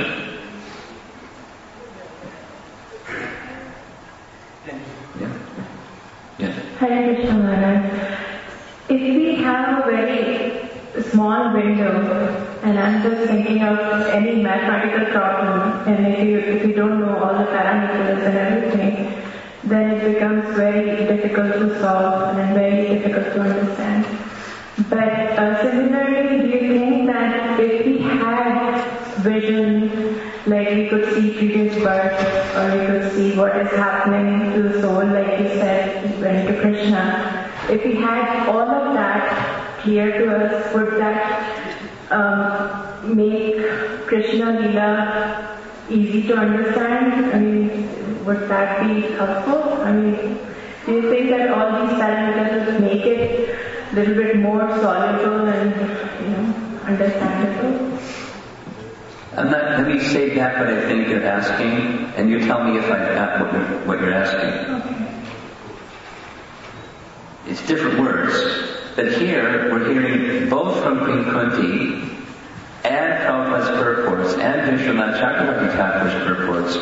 S1: Yeah.
S5: Hare Krishna Maharaj. If we have a very small window, and I'm just thinking of any mathematical problem, and if you don't know all the parameters and everything, then it becomes very difficult to solve and very difficult to understand. But similarly, do you think that if we had vision, like we could see previous birth, or we could see what is happening to the soul, like you said, he went to Krishna, if we had all of that clear to us, would that make Krishna Leela easy to understand? I mean, would that be helpful? I mean, Do you think that all these parameters make it a little bit more soluble and, understandable?
S1: Let me say back what I think you're asking, and you tell me if I got what you're asking.
S5: Okay.
S1: It's different words, but here we're hearing both from Queen Kunti and Prabhupada's purports and Vishwanath Chakravarti Thakur's purports.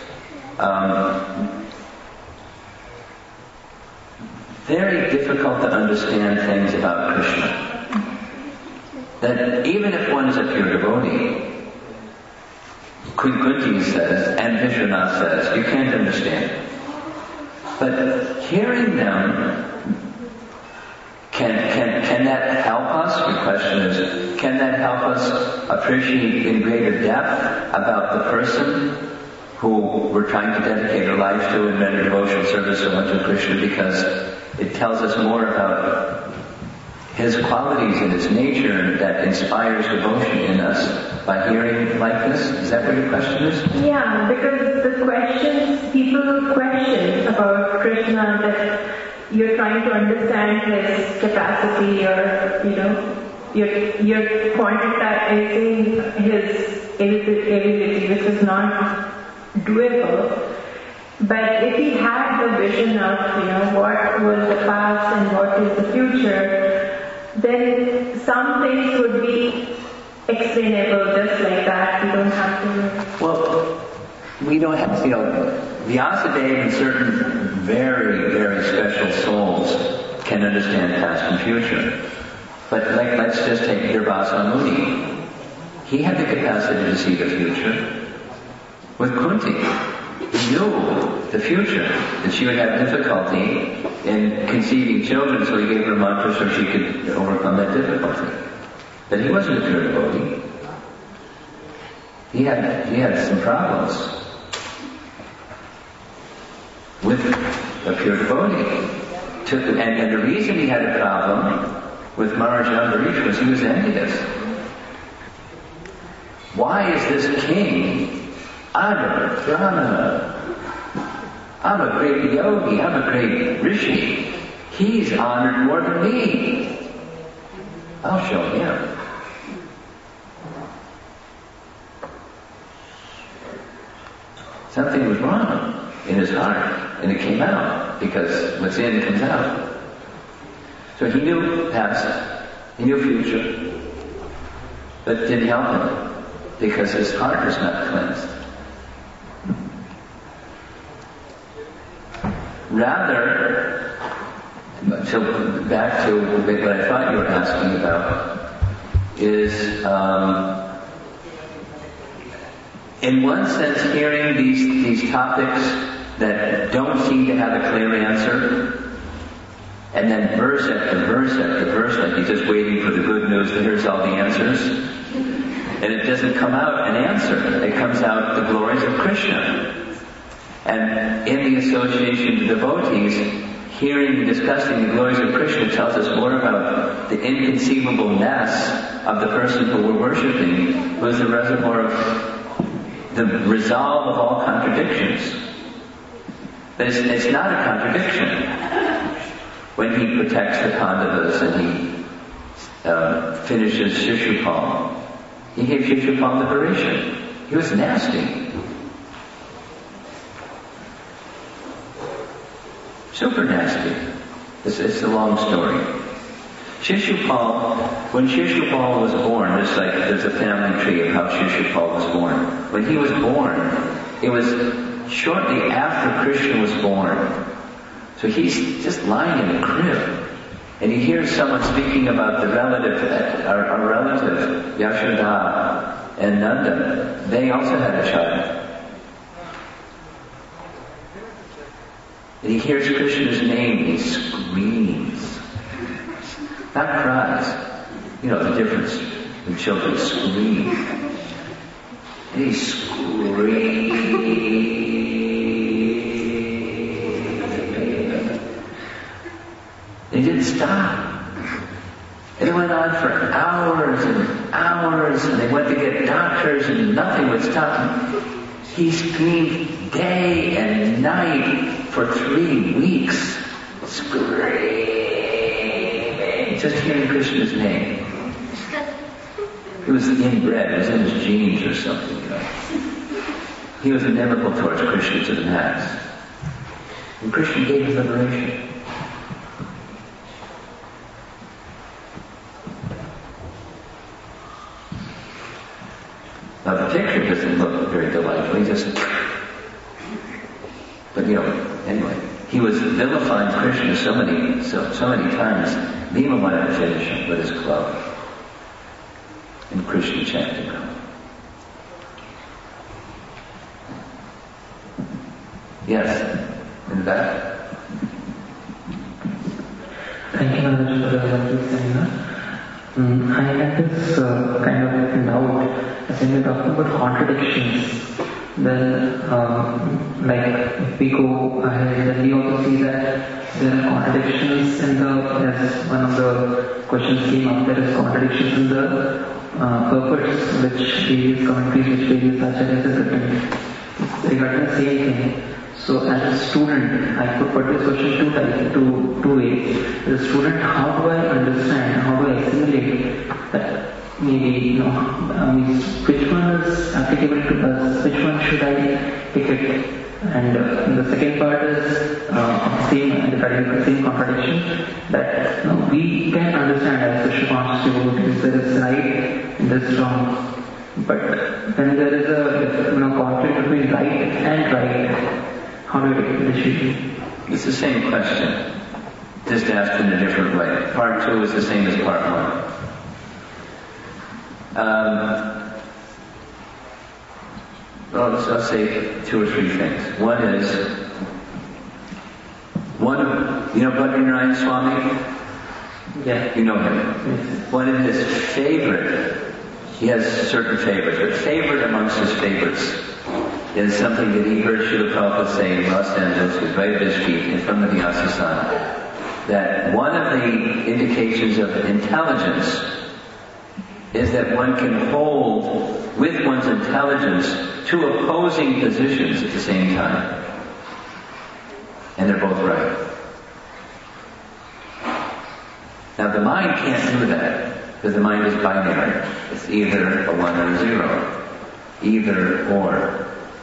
S1: Very difficult to understand things about Krishna. That even if one is a pure devotee, Queen Kunti says, and Vishwanath says, you can't understand. But hearing them, can that help us? The question is, can that help us appreciate in greater depth about the person who we're trying to dedicate our lives to in render devotional service to Krishna, because it tells us more about his qualities and his nature that inspires devotion in us by hearing like this? Is that what your question is?
S5: Yeah, because people question about Krishna, that you're trying to understand his capacity, or, you're quantizing his ability, which is not doable. But if he had the vision of, what was the past and what is the future, then some things would be explainable just like that. We don't have to...
S1: Well, we don't have, Vyasadeva and certain very, very special souls can understand past and future. But let's just take Durvasa Muni. He had the capacity to see the future. With Kunti, he knew the future, that she would have difficulty in conceiving children, so he gave her a mantra so she could overcome that difficulty. But he wasn't a pure devotee. He had some problems with a pure devotee. And the reason he had a problem with Maharaj Ambarish was he was envious. Why is this king, I'm a Brahmana, I'm a great yogi, I'm a great rishi, he's honored more than me. I'll show him. Something was wrong in his heart, and it came out, because what's in comes out. So he knew past, he knew future, but it didn't help him, because his heart was not cleansed. Rather, so back to what I thought you were asking about, is in one sense hearing these topics that don't seem to have a clear answer, and then verse after verse after verse, like you're just waiting for the good news, and here's all the answers, and it doesn't come out an answer. It comes out the glories of Krishna. And in the association of devotees, hearing and discussing the glories of Krishna tells us more about the inconceivableness of the person who we're worshipping, who is the reservoir of the resolve of all contradictions. But it's not a contradiction when he protects the Pandavas and he finishes Shishupal. He gave Shishupal liberation. He was nasty. Super nasty. It's a long story. Shishupal, when Shishupal was born, there's a family tree of how Shishupal was born. When he was born, it was shortly after Krishna was born. So he's just lying in a crib. And he hears someone speaking about our relative, Yashoda and Nanda. They also had a child. And he hears Krishna's name, he screams. Not cries. You know the difference when children scream. And he screams. They didn't stop. And it went on for hours and hours, and they went to get doctors and nothing would stop him. He screamed day and night for 3 weeks. just hearing Krishna's name. It was inbred, it was in his genes or something, you know. He was inimical towards Krishna to the max. And Krishna gave him liberation. Now the picture doesn't look very delightful, but you know, anyway. He was vilifying Krishna so many times, Bhima wanted to finish him with his club. And Krishna chanted him. Yes, in the back.
S6: Thank you very much for the seminar. I had this kind of doubt when you're talking about contradictions. Then, if we go ahead, then we also see that there are contradictions in as one of the questions came up, there is contradictions in the purpose which various commentaries, which various acharyas have written regarding the same thing. So as a student, I could put this question two ways. As a student, how do I understand, how do I assimilate that maybe, which one is applicable to us, which one should I pick it? And the second part is same contradiction, that we can understand as Krishna conscious devotees there is right and there is wrong. But when there is a conflict between right and right, how do we take the decision?
S1: It's the same question, just asked in a different way. Part 2 is the same as part 1. I'll say 2 or 3 things. One is, Bhadrinarayan Swami?
S6: Yeah.
S1: You know him. Yes. One of his favorite, he has certain favorites, but favorite amongst his favorites is something that he heard Srila Prabhupada say in Los Angeles, with right at his feet in front of the Vyasasana, that one of the indications of intelligence is that one can hold with one's intelligence 2 opposing positions at the same time. And they're both right. Now the mind can't do that, because the mind is binary. It's either a 1 or a 0. Either or.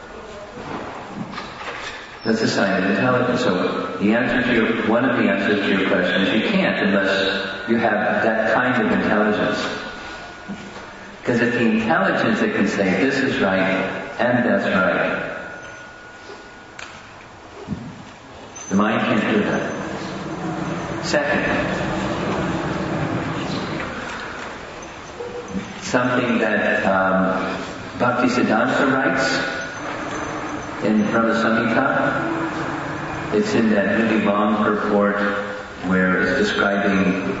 S1: That's a sign of intelligence. So one of the answers to your question is you can't unless you have that kind of intelligence. Because it's the intelligence that can say this is right and that's right. The mind can't do that. Second, something that Bhaktisiddhanta writes in Brahma Samhita. It's in that really long purport where it's describing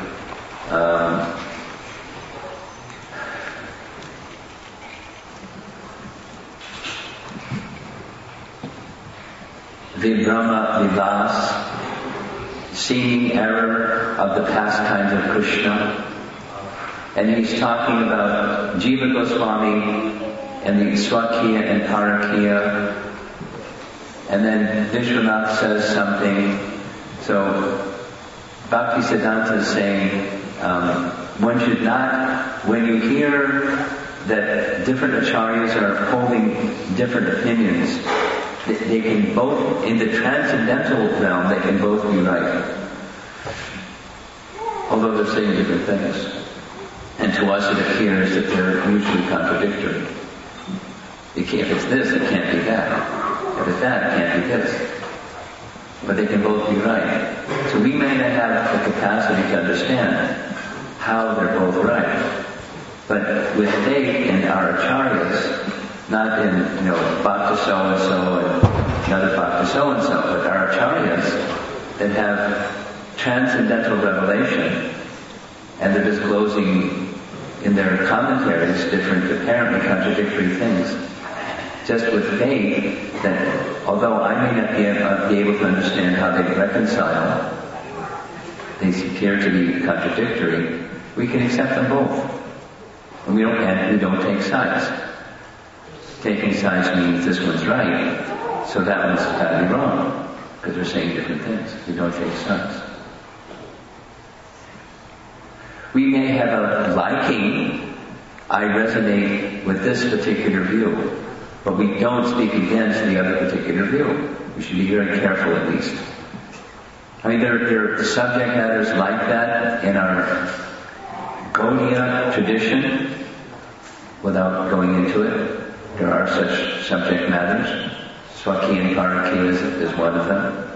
S1: the Brahma Vilas, seeming error of the pastimes of Krishna. And he's talking about Jiva Goswami and the Swakiya and Parakiya. And then Vishwanath says something. So Bhaktisiddhanta is saying, one should not, when you hear that different acharyas are holding different opinions, they can both, in the transcendental realm, they can both be right. Although they're saying different things. And to us it appears that they're usually contradictory. If it's this, it can't be that. If it's that, it can't be this. But they can both be right. So we may not have the capacity to understand how they're both right. But with faith in our acharyas, not in, Bhakta so-and-so and another Bhakta so-and-so, but our acharyas that have transcendental revelation and they're disclosing in their commentaries different, apparently contradictory things. Just with faith that, although I may not be able to understand how they reconcile, they appear to be contradictory, we can accept them both. And we don't take sides. Taking sides means this one's right, so that one's got to be wrong, because they're saying different things. We don't take sides. We may have a liking. I resonate with this particular view, but we don't speak against the other particular view. We should be very careful at least. I mean, there are subject matters like that in our Gaudiya tradition, without going into it. There are such subject matters. Swakya Parakya is one of them.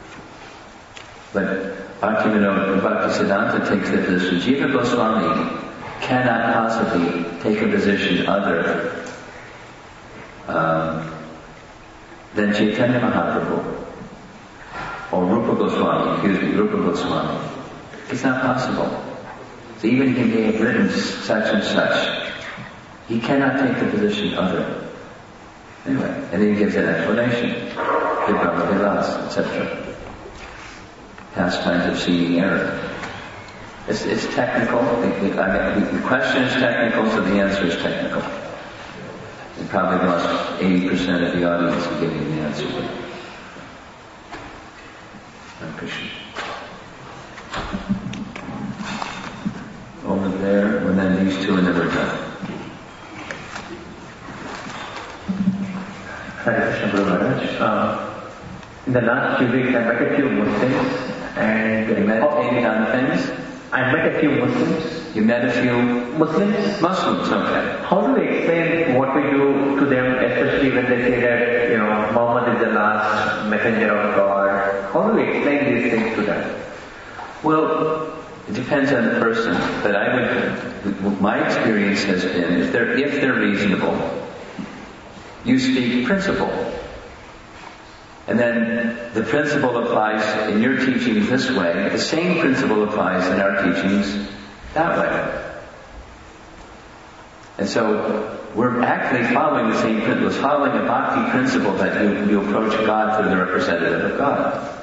S1: But Bhaktisiddhanta takes the position. Jiva Goswami cannot possibly take a position other than Chaitanya Mahaprabhu or Rupa Goswami. It's not possible. So even he may have written such and such, he cannot take the position other. Anyway, and then he gives an explanation. Vibrahma Vilas, etc. Pastimes of seeing error. It's technical. The question is technical, so the answer is technical. We probably lost 80% of the audience in giving the answer. Hare Krishna. Over there, and then these two, and then we're done.
S2: Hare Krishna Guru Maharaj. In the last few weeks, I met a few Muslims and
S1: meditating on things.
S2: I met a few Muslims.
S1: You met a few
S2: Muslims?
S1: Muslims, okay.
S2: How do we explain what we do to them, especially when they say that, Muhammad is the last messenger of God? How do we explain these things to them?
S1: Well, it depends on the person, but my experience has been, if they're reasonable, you speak principle. And then the principle applies in your teachings this way, the same principle applies in our teachings that way. And so we're actually following the same principle. It's following a bhakti principle that you approach God through the representative of God.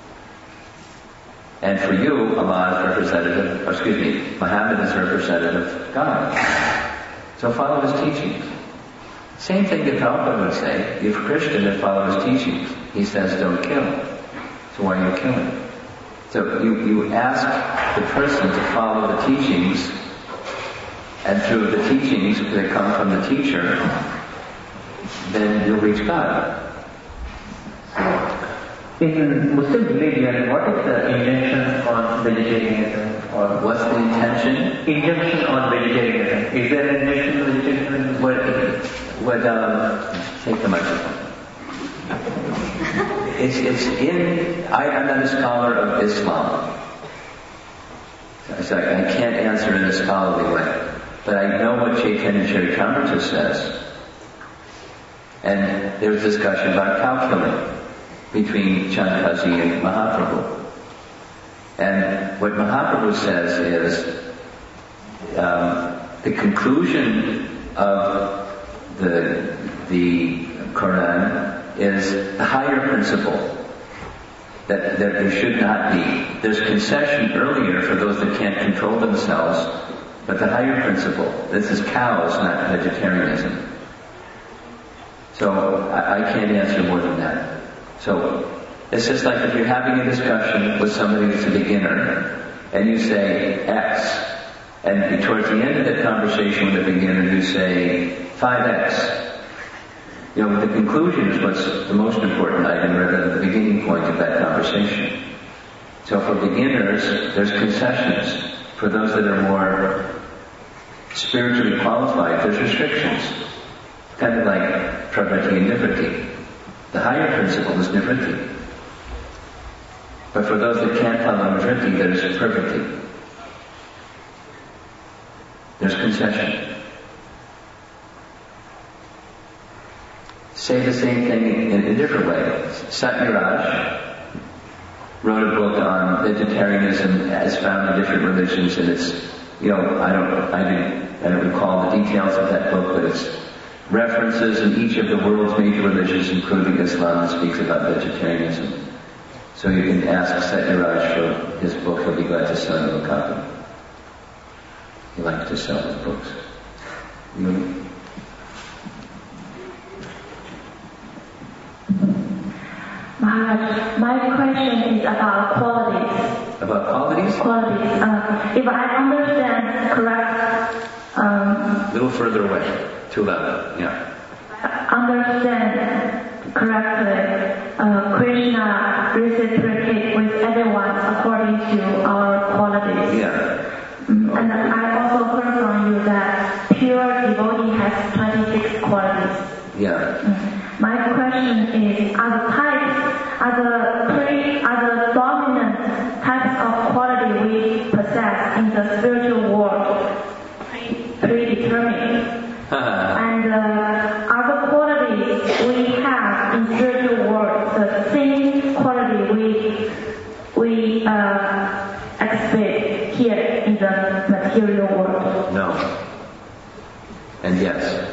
S1: And for you, Muhammad is representative of God. So follow his teachings. Same thing that Prabhupada would say. If a Christian that follows his teachings, he says don't kill. So why are you killing? So you ask the person to follow the teachings, and through the teachings that come from the teacher, then you'll reach God.
S2: In Muslim religion, what is the injunction on vegetarianism? Or
S1: what's the intention?
S2: Injunction on vegetarianism. Is there an injunction on vegetarianism?
S1: Take the microphone. I'm not a scholar of Islam. So I can't answer in a scholarly way. But I know what Chaitanya Charitamrita says. And there's discussion about cow killing between Chandkazi and Mahaprabhu. And what Mahaprabhu says is the conclusion of the Quran is the higher principle that there should not be. There's concession earlier for those that can't control themselves, but the higher principle, this is cows, not vegetarianism. So I can't answer more than that. So it's just like if you're having a discussion with somebody that's a beginner, and you say X, and towards the end of the conversation with the beginner you say 5X. The conclusion is what's the most important item rather than the beginning point of that conversation. So for beginners, there's concessions. For those that are more spiritually qualified, there's restrictions. Kind of like pravritti and nivriti. The higher principle is nivriti. But for those that can't follow nivriti, there's pravritti. There's concession. Say the same thing in a different way. Satyaraj wrote a book on vegetarianism as found in different religions, and it's, I don't recall the details of that book, but it's references in each of the world's major religions, including Islam, that speaks about vegetarianism. So you can ask Satyaraj for his book. He'll be glad to sell you a copy. He likes to sell his books.
S4: Maharaj, my question is about qualities.
S1: About qualities? qualities?
S4: If I understand correct,
S1: A little further away. Too loud. Yeah.
S4: understand correctly, Krishna reciprocates with everyone according to our qualities.
S1: Yeah.
S4: And I also heard from you that pure devotee has 26 qualities.
S1: Yeah.
S4: My question is, are the types, are the dominant types of quality we possess in the spiritual world predetermined? And are the qualities we have in spiritual world the same quality we expect here in the material world?
S1: No. And yes.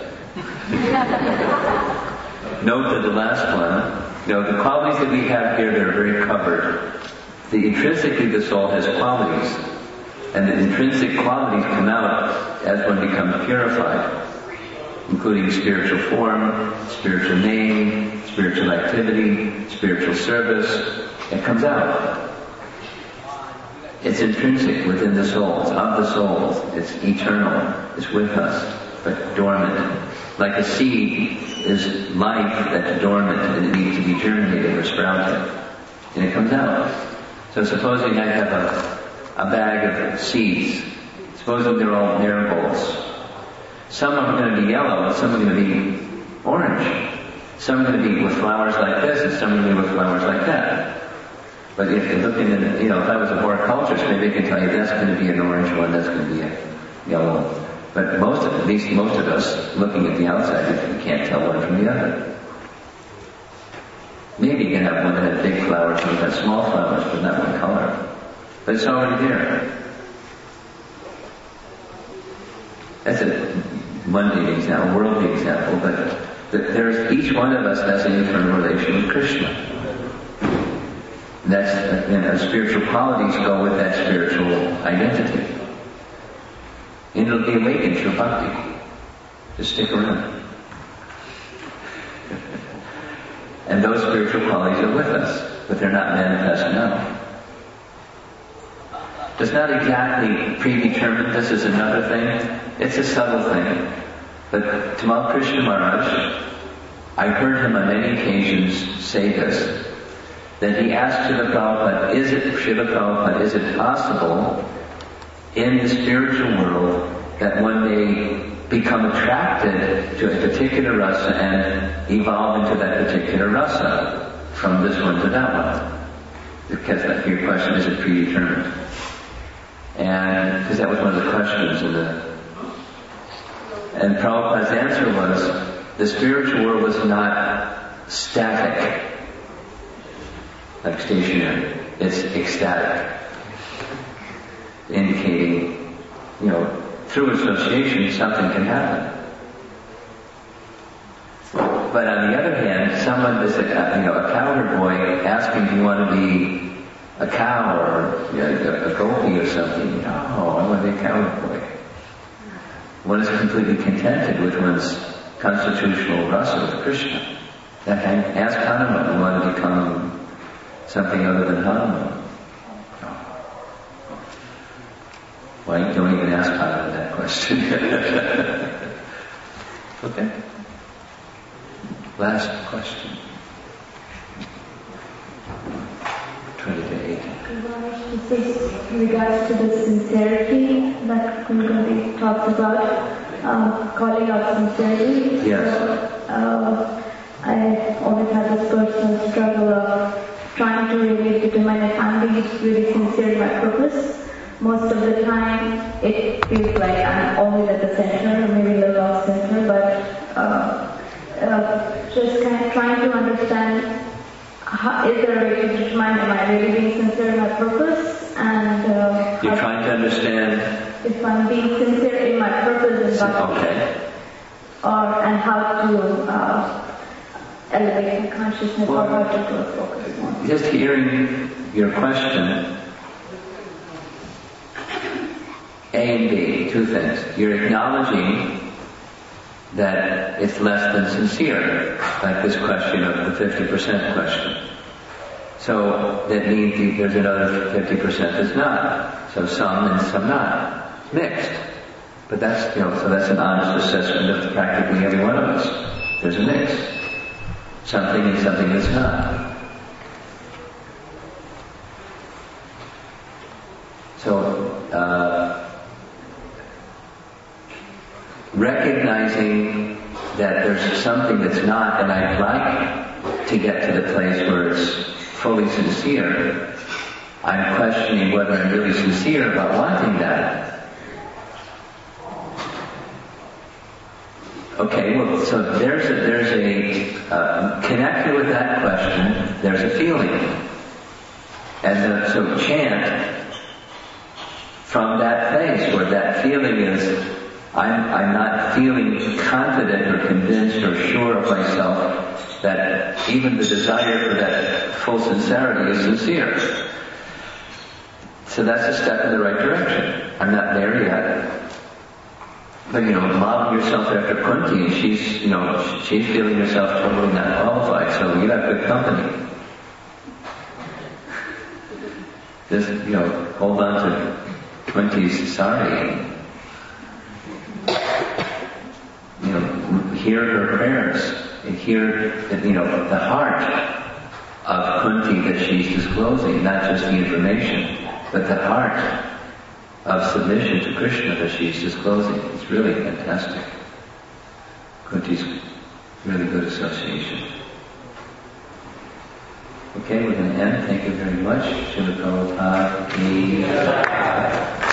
S1: Note that the last one, the qualities that we have here, they're very covered. Intrinsically, the soul has qualities. And the intrinsic qualities come out as one becomes purified, including spiritual form, spiritual name, spiritual activity, spiritual service. It comes out. It's intrinsic within the soul. It's of the soul. It's eternal. It's with us, but dormant. Like a seed is life that's dormant and it needs to be germinated or sprouted. And it comes out. So supposing I have a bag of seeds. Supposing they're all marigolds. Some are going to be yellow and some are going to be orange. Some are going to be with flowers like this and some are going to be with flowers like that. But if you're looking at, if I was a horticulturist, maybe I can tell you that's going to be an orange one, that's going to be a yellow. But at least most of us, looking at the outside, you can't tell one from the other. Maybe you can have one that has big flowers and has small flowers, but not one color. But it's already there. That's a mundane example, worldly example, but each one of us has an internal relation with Krishna. Our spiritual qualities go with that spiritual identity. And it'll be awakened through bhakti. Just stick around. And those spiritual qualities are with us, but they're not manifest now. It's not exactly predetermined. This is another thing. It's a subtle thing. But Tamal Krishna Maharaj, I heard him on many occasions say this, that he asked Srila Prabhupada, is it possible in the spiritual world that one may become attracted to a particular rasa and evolve into that particular rasa from this one to that one? Because your question, is it predetermined? And because that was one of the questions and Prabhupada's answer was, the spiritual world was not static, like stationary. It's ecstatic, indicating, through association something can happen. But on the other hand, someone is a cowherd boy asking, do you want to be a cow or a gopi or something? No, I want to be a cowherd boy. One is completely contented with one's constitutional rasa with Krishna. Ask Hanuman, you want to become something other than Hanuman? Why don't even ask Hanuman that question? Okay. Last question. 20 to 8.
S3: This is in regards to the sincerity that Guru talks about, calling out sincerity.
S1: Yes.
S3: So, I always had this personal struggle of trying to really determine if I'm being really sincere in my purpose. Most of the time, it feels like I'm always at the center, or maybe a little off center, but just kind of trying to understand, is there a way to determine am I really being sincere in my purpose? And
S1: you're trying to understand
S3: if I'm being sincere in my purpose in bhakti,
S1: okay.
S3: And how to elevate my consciousness, or how to focus more.
S1: Just hearing your question, A and B, two things. You're acknowledging that it's less than sincere, like this question of the 50% question. So that means there's another 50% that's not. So some and some not. Mixed. But that's, so that's an honest assessment of practically every one of us. There's a mix. Something and something that's not. So, recognizing that there's something that's not, and I'd like to get to the place where it's fully sincere, I'm questioning whether I'm really sincere about wanting that. Okay, well, so there's a connected with that question, there's a feeling. And so chant from that place where that feeling is, I'm not feeling confident or convinced or sure of myself that even the desire for that full sincerity is sincere. So that's a step in the right direction. I'm not there yet. But, model yourself after Kunti, and she's feeling herself totally not qualified, so you have good company. Just, hold on to Kunti's sari. Hear her prayers, and hear, the heart of Kunti that she's disclosing, not just the information, but the heart of submission to Krishna that she's disclosing. It's really fantastic. Kunti's really good association. Okay, we're going to end. Thank you very much. Srila Prabhupada.